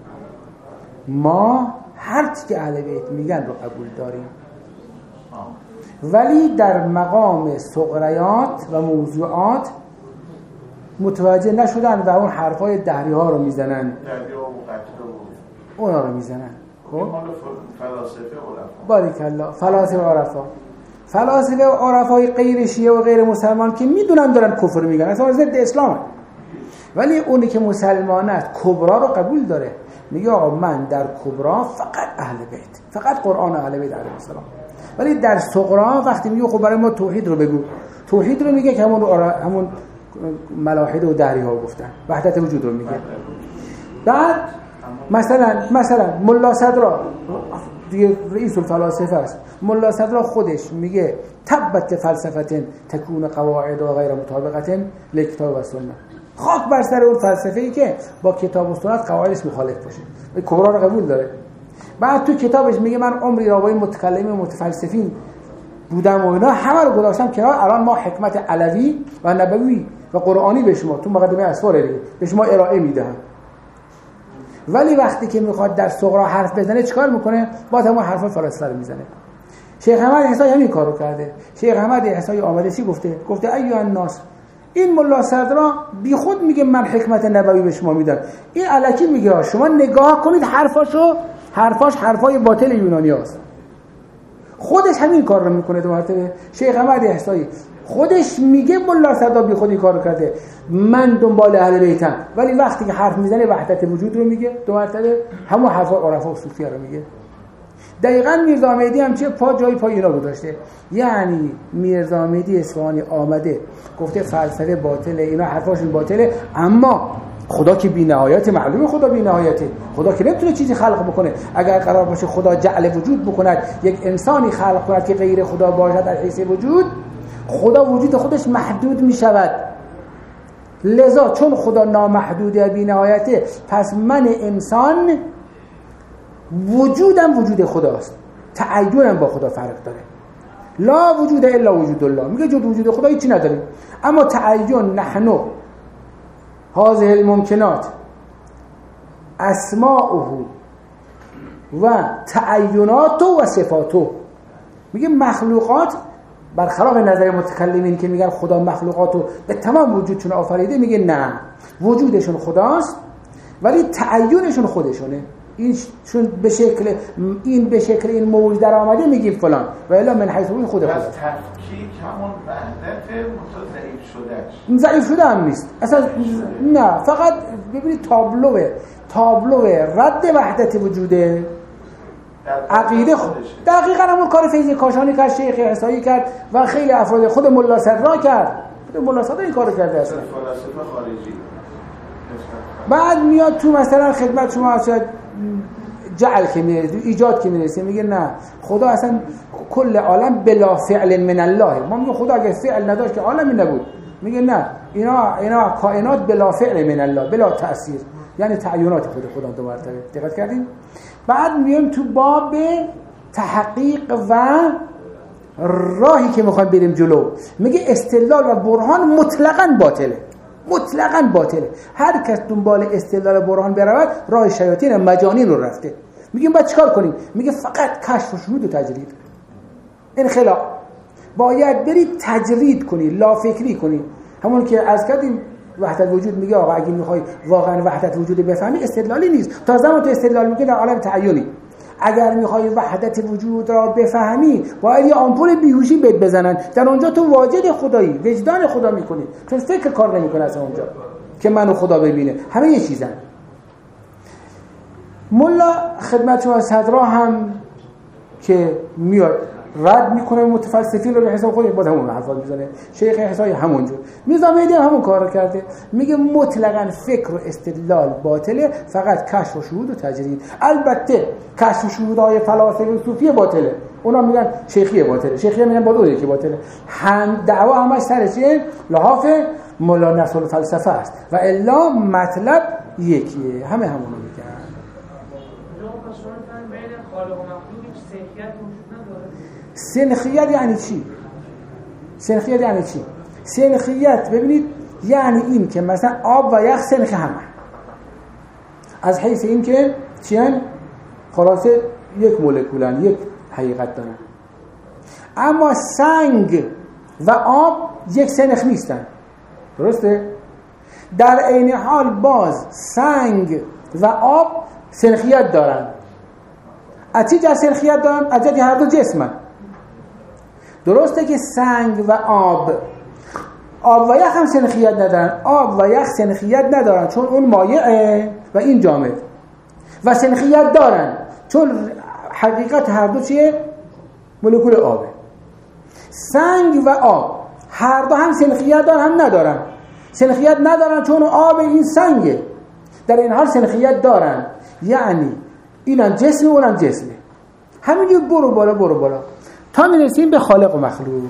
ما هر چی که اهل بیت میگن رو قبول داریم، ولی در مقام سغریات و موضوعات متوجه نشدن و اون حرفای دهری ها رو میزنن، دهری ها و قطره و اونا رو میزنن. خب فلاسفه عرفا، بارک الله، فلاسفه و عرفا، فلاسفه و عرفای غیر شیعه و غیر مسلمان که میدونن دارن کفر میگن، اصلا ضد اسلام، ولی اونی که مسلمان است کبرا رو قبول داره، میگه آقا من در کبرا فقط اهل بیت، فقط قرآن اهل بیت علیه السلام. ولی در صغرا وقتی میگه خب برای ما توحید رو بگو، توحید رو میگه که همون همون ملاحد و دهری ها گفتن، وحدت وجود رو میگه. بعد مثلا مثلا ملا صدرا دیگه رئیس الفلاسفه است، ملا صدرا خودش میگه تبت فلسفه تکون قواعد و غیر مطابقه لکتاب و سنت. خاک بر سر اون فلسفه‌ای که با کتاب و سنت قواعدش مخالف باشه، کبرا رو قبول داره. بعد تو کتابش میگه من عمری را با این متکلمین و متفلسفین بودم و اینا همه رو گذاشتم کنار، الان ما حکمت علوی و نبوی و قرآنی به شما تو مقدمه اسفار دیگه به شما ارائه میدهم. ولی وقتی که میخواد در صغرا حرف بزنه چیکار میکنه؟ با تمام حرفا فلسفه رو میزنه. شیخ احمد احسایی همین کارو کرده. شیخ احمد احسایی آمده چی گفته؟ گفته ایها الناس، این ملا صدرا بی خود میگه من حکمت نبوی به شما میدم، این الکی میگه شما نگاه کنید حرفاشو، حرفاش حرفای باطل یونانی هست. خودش همین کار رو میکنه. دو مرتبه شیخ احمد احسایی خودش میگه ملا صدرا بی خودی کارو کرده، من دنبال اهل بیتم، ولی وقتی که حرف میزنه وحدت وجود رو میگه. دو مرتبه همون حرفا عرفا و صوفیه رو میگه. دقیقاً میرزا مهدی هم چه پا جای پای اینا گذاشته. یعنی میرزا مهدی اصفهانی آمده گفته فلسفه باطله، اینا حرفاشون باطله، اما خدا که بی نهایت، معلومه خدا بی نهایته، خدا که نمیتونه چیزی خلق بکنه. اگر قرار باشه خدا جعل وجود بکند، یک انسانی خلق کند که غیر خدا باشد در حیث وجود، خدا وجود خودش محدود میشود. لذا چون خدا نامحدوده بی نهایته، پس من انسان وجودم وجود خداست، تعینم با خدا فرق داره. لا وجود الا وجود الله، میگه جز وجود خدا هیچی نداریم، اما تعین نحنو هذه الممکنات اسماؤه و تعیناته و صفاته. میگه مخلوقات برخلاف نظر متکلمین که میگن خدا مخلوقاتو به تمام وجودشون آفریده، میگه نه، وجودشون خداست ولی تعینشون خودشونه. این چون به شکل این به شکل این موج در آمده میگیم فلان، و الا من حیث این خود خدا. از تفکیک همون وحدت ضعیف شدهش ضعیف شده هم نیست اصلا، نه، فقط ببینید تابلوه تابلوه رد وحدت وجوده عقیده خود. دقیقاً همون کار فیض کاشانی کرد، شیخ احسایی کرد و خیلی افراد، خود ملا صدرا کرد. خود ملا صدرا این کارو کرده اصلا. فلسفه خارجی. بعد میاد تو مثلا خدمت شما شاید جعل که میرسه، ایجاد که میرسه، میگه نه، خدا اصلا کل عالم بلا فعل من الله. ما میگه خدا اگه فعل نداشت که عالمی نبود. میگه نه، اینا اینا کائنات بلا فعل من الله، بلا تأثیر، یعنی تعینات خود خدا. دو مرتبه دقت کردین؟ بعد میایم تو باب تحقیق و راهی که میخوایم بریم جلو. میگه استدلال و برهان مطلقاً باطله، مطلقاً باطله. هر کس دنبال استدلال و برهان برود راه شیاطین مجانین رو رفته. میگیم بعد چیکار کنیم؟ میگه فقط کشف و شهود و تجرید. انخلاق باید برید تجرید کنی، لا فکری کنی. همون که از کردیم وحدت وجود میگه آقا اگه میخوای واقعا وحدت وجود بفهمی استدلالی نیست، تا زمان تو استدلال میگه در عالم تعینی. اگر میخوای وحدت وجود را بفهمی باید یه آمپول بیهوشی بهت بزنن، در اونجا تو واجد خدایی، وجدان خدا میکنی، چون فکر کار نمیکنه اصلا اونجا که منو خدا ببینه، همه یه چیزن. ملا خدمت شما صدرا هم که میاد رد میکنه متفلسفین رو به حساب خودش، باز همون حرفا میزنه. شیخ احسایی همونجور. میرزا مهدی هم همون کارو کرده، میگه مطلقاً فکر و استدلال باطله، فقط کشف و شهود و تجرید. البته کشف و شهودهای فلاسفه و صوفی باطله، اونا میگن شیخی باطله، شیخی میگن با دوره که باطله. هم دعوا همش سر چیه؟ لحاف مولا نصر الفلسفه است و الا مطلب یکیه، همه همونو میگن. سنخیت یعنی چی؟ سنخیت یعنی چی؟ سنخیت ببینید یعنی این که مثلا آب و یخ سنخ همه، از حیث این که چیان خلاصه یک مولکولن، یک حقیقت دارن. اما سنگ و آب یک سنخ نیستن، درسته؟ در عین حال باز سنگ و آب سنخیت دارن. از چی جا سنخیت دارن؟ از هر دو جسمن. درسته که سنگ و آب آب و یخ هم سنخیت ندارن. آب و یخ سنخیت ندارن چون اون مایعه و این جامد، و سنخیت دارن چون حقیقت هر دو چیه؟ مولکول آبه. سنگ و آب هر دو هم سنخیت دارن هم ندارن. سنخیت ندارن چون آب این سنگه، در این حال سنخیت دارن، یعنی اینم جسمه اونم جسمه. همینجور برو بالا برو بالا تا میرسیم به خالق و مخلوق.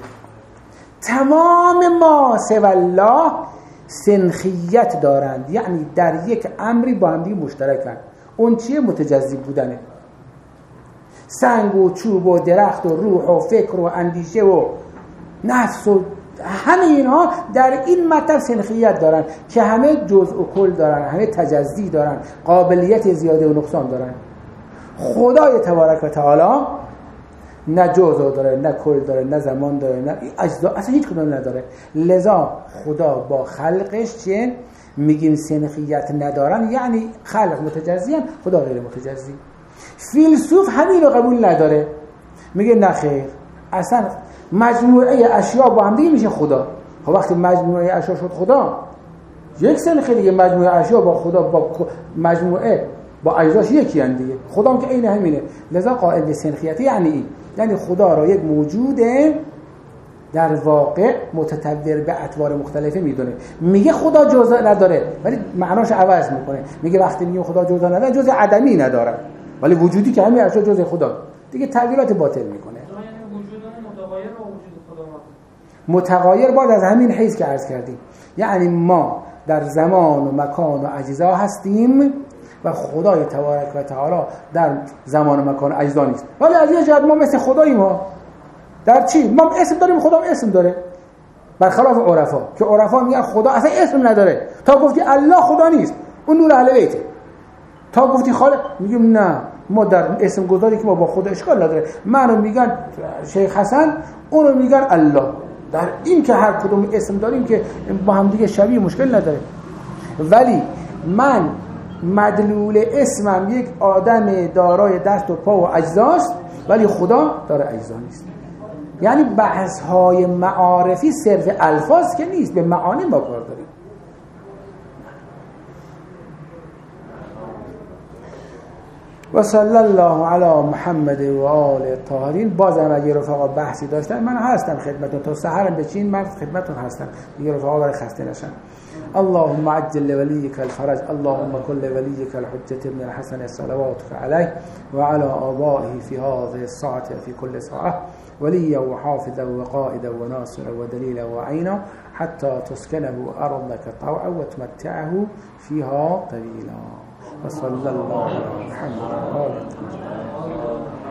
تمام ما سوی الله سنخیت دارند، یعنی در یک امری با هم دیگه مشترکن. اون چیه؟ متجزی بودنه. سنگ و چوب و درخت و روح و فکر و اندیشه و نفس و همه اینها در این مطلب سنخیت دارن که همه جزء و کل دارن، همه تجزی دارن، قابلیت زیاده و نقصان دارن. خدای تبارک و تعالی نه جزء داره، نه کل داره، نه زمان داره، نه اجزا، اصلا هیچ کدوم نداره. لذا خدا با خلقش چیه؟ میگیم سنخیت ندارن، یعنی خلق متجزی هم، خدا غیر متجزی. فیلسوف همین رو قبول نداره، میگه نه خیر، اصلا مجموعه اشیا با هم دیگه میشه خدا. خب وقتی مجموعه اشیا شد خدا، یک سنخ دیگه مجموعه اشیا با خدا با مجموعه با اجزاش یکی ان دیگه. خدا هم که عین همینه. لذا قائل به سنخیت یعنی این، یعنی خدا را یک موجوده در واقع متطور به اطوار مختلفه میدونه. میگه خدا جزء نداره ولی معناش عوض میکنه، میگه وقتی میگه خدا جزء نداره جزء عدمی نداره، ولی وجودی که همه اشیا جزء خدا، دیگه تغییرات باطل میکنه. متغایر باید از همین حیث که عرض کردیم، یعنی ما در زمان و مکان و اجزا هستیم و خدای تبارک و تعالی در زمان و مکان و اجزا نیست. ولی از یه جهت ما مثل خداییم. ما در چی؟ ما اسم داریم، خدا هم اسم داره، برخلاف عرفا که عرفا میگن خدا اصلا اسم نداره. تا گفتی الله خدا نیست، اون نور اهل بیته. تا گفتی خالق، میگیم نه، ما در اسم گذاری که ما با خدا اشکال نداره. منو میگن شیخ حسن، اونو میگن الله. در این که هر کدوم اسم داریم که با هم دیگه شبیه، مشکل نداره. ولی من مدلول اسمم یک آدم دارای دست و پا و اجزاست، ولی خدا داره اجزا نیست. یعنی بحث های معارفی صرف الفاظ که نیست، به معانی ما کار داریم. و صلی الله علی محمد و آل الطاهرین. بازم اگه رفقا بحثی داشتن من هستم خدمتتون، تا سحرم بچین من خدمتتون هستم، دیگه رفقا برای خسته نشن. اللهم عجل لوليك الفرج، اللهم كن لوليك الحجة ابن الحسن صلواتك عليه وعلى آبائه في هذه الساعة في كل ساعة وليا وحافظا وقائدا وناصرا ودليلا وعينا حتى تسكنه أرضك طوعا وتمتعه فيها طويلا. وصلى الله على محمد وآله.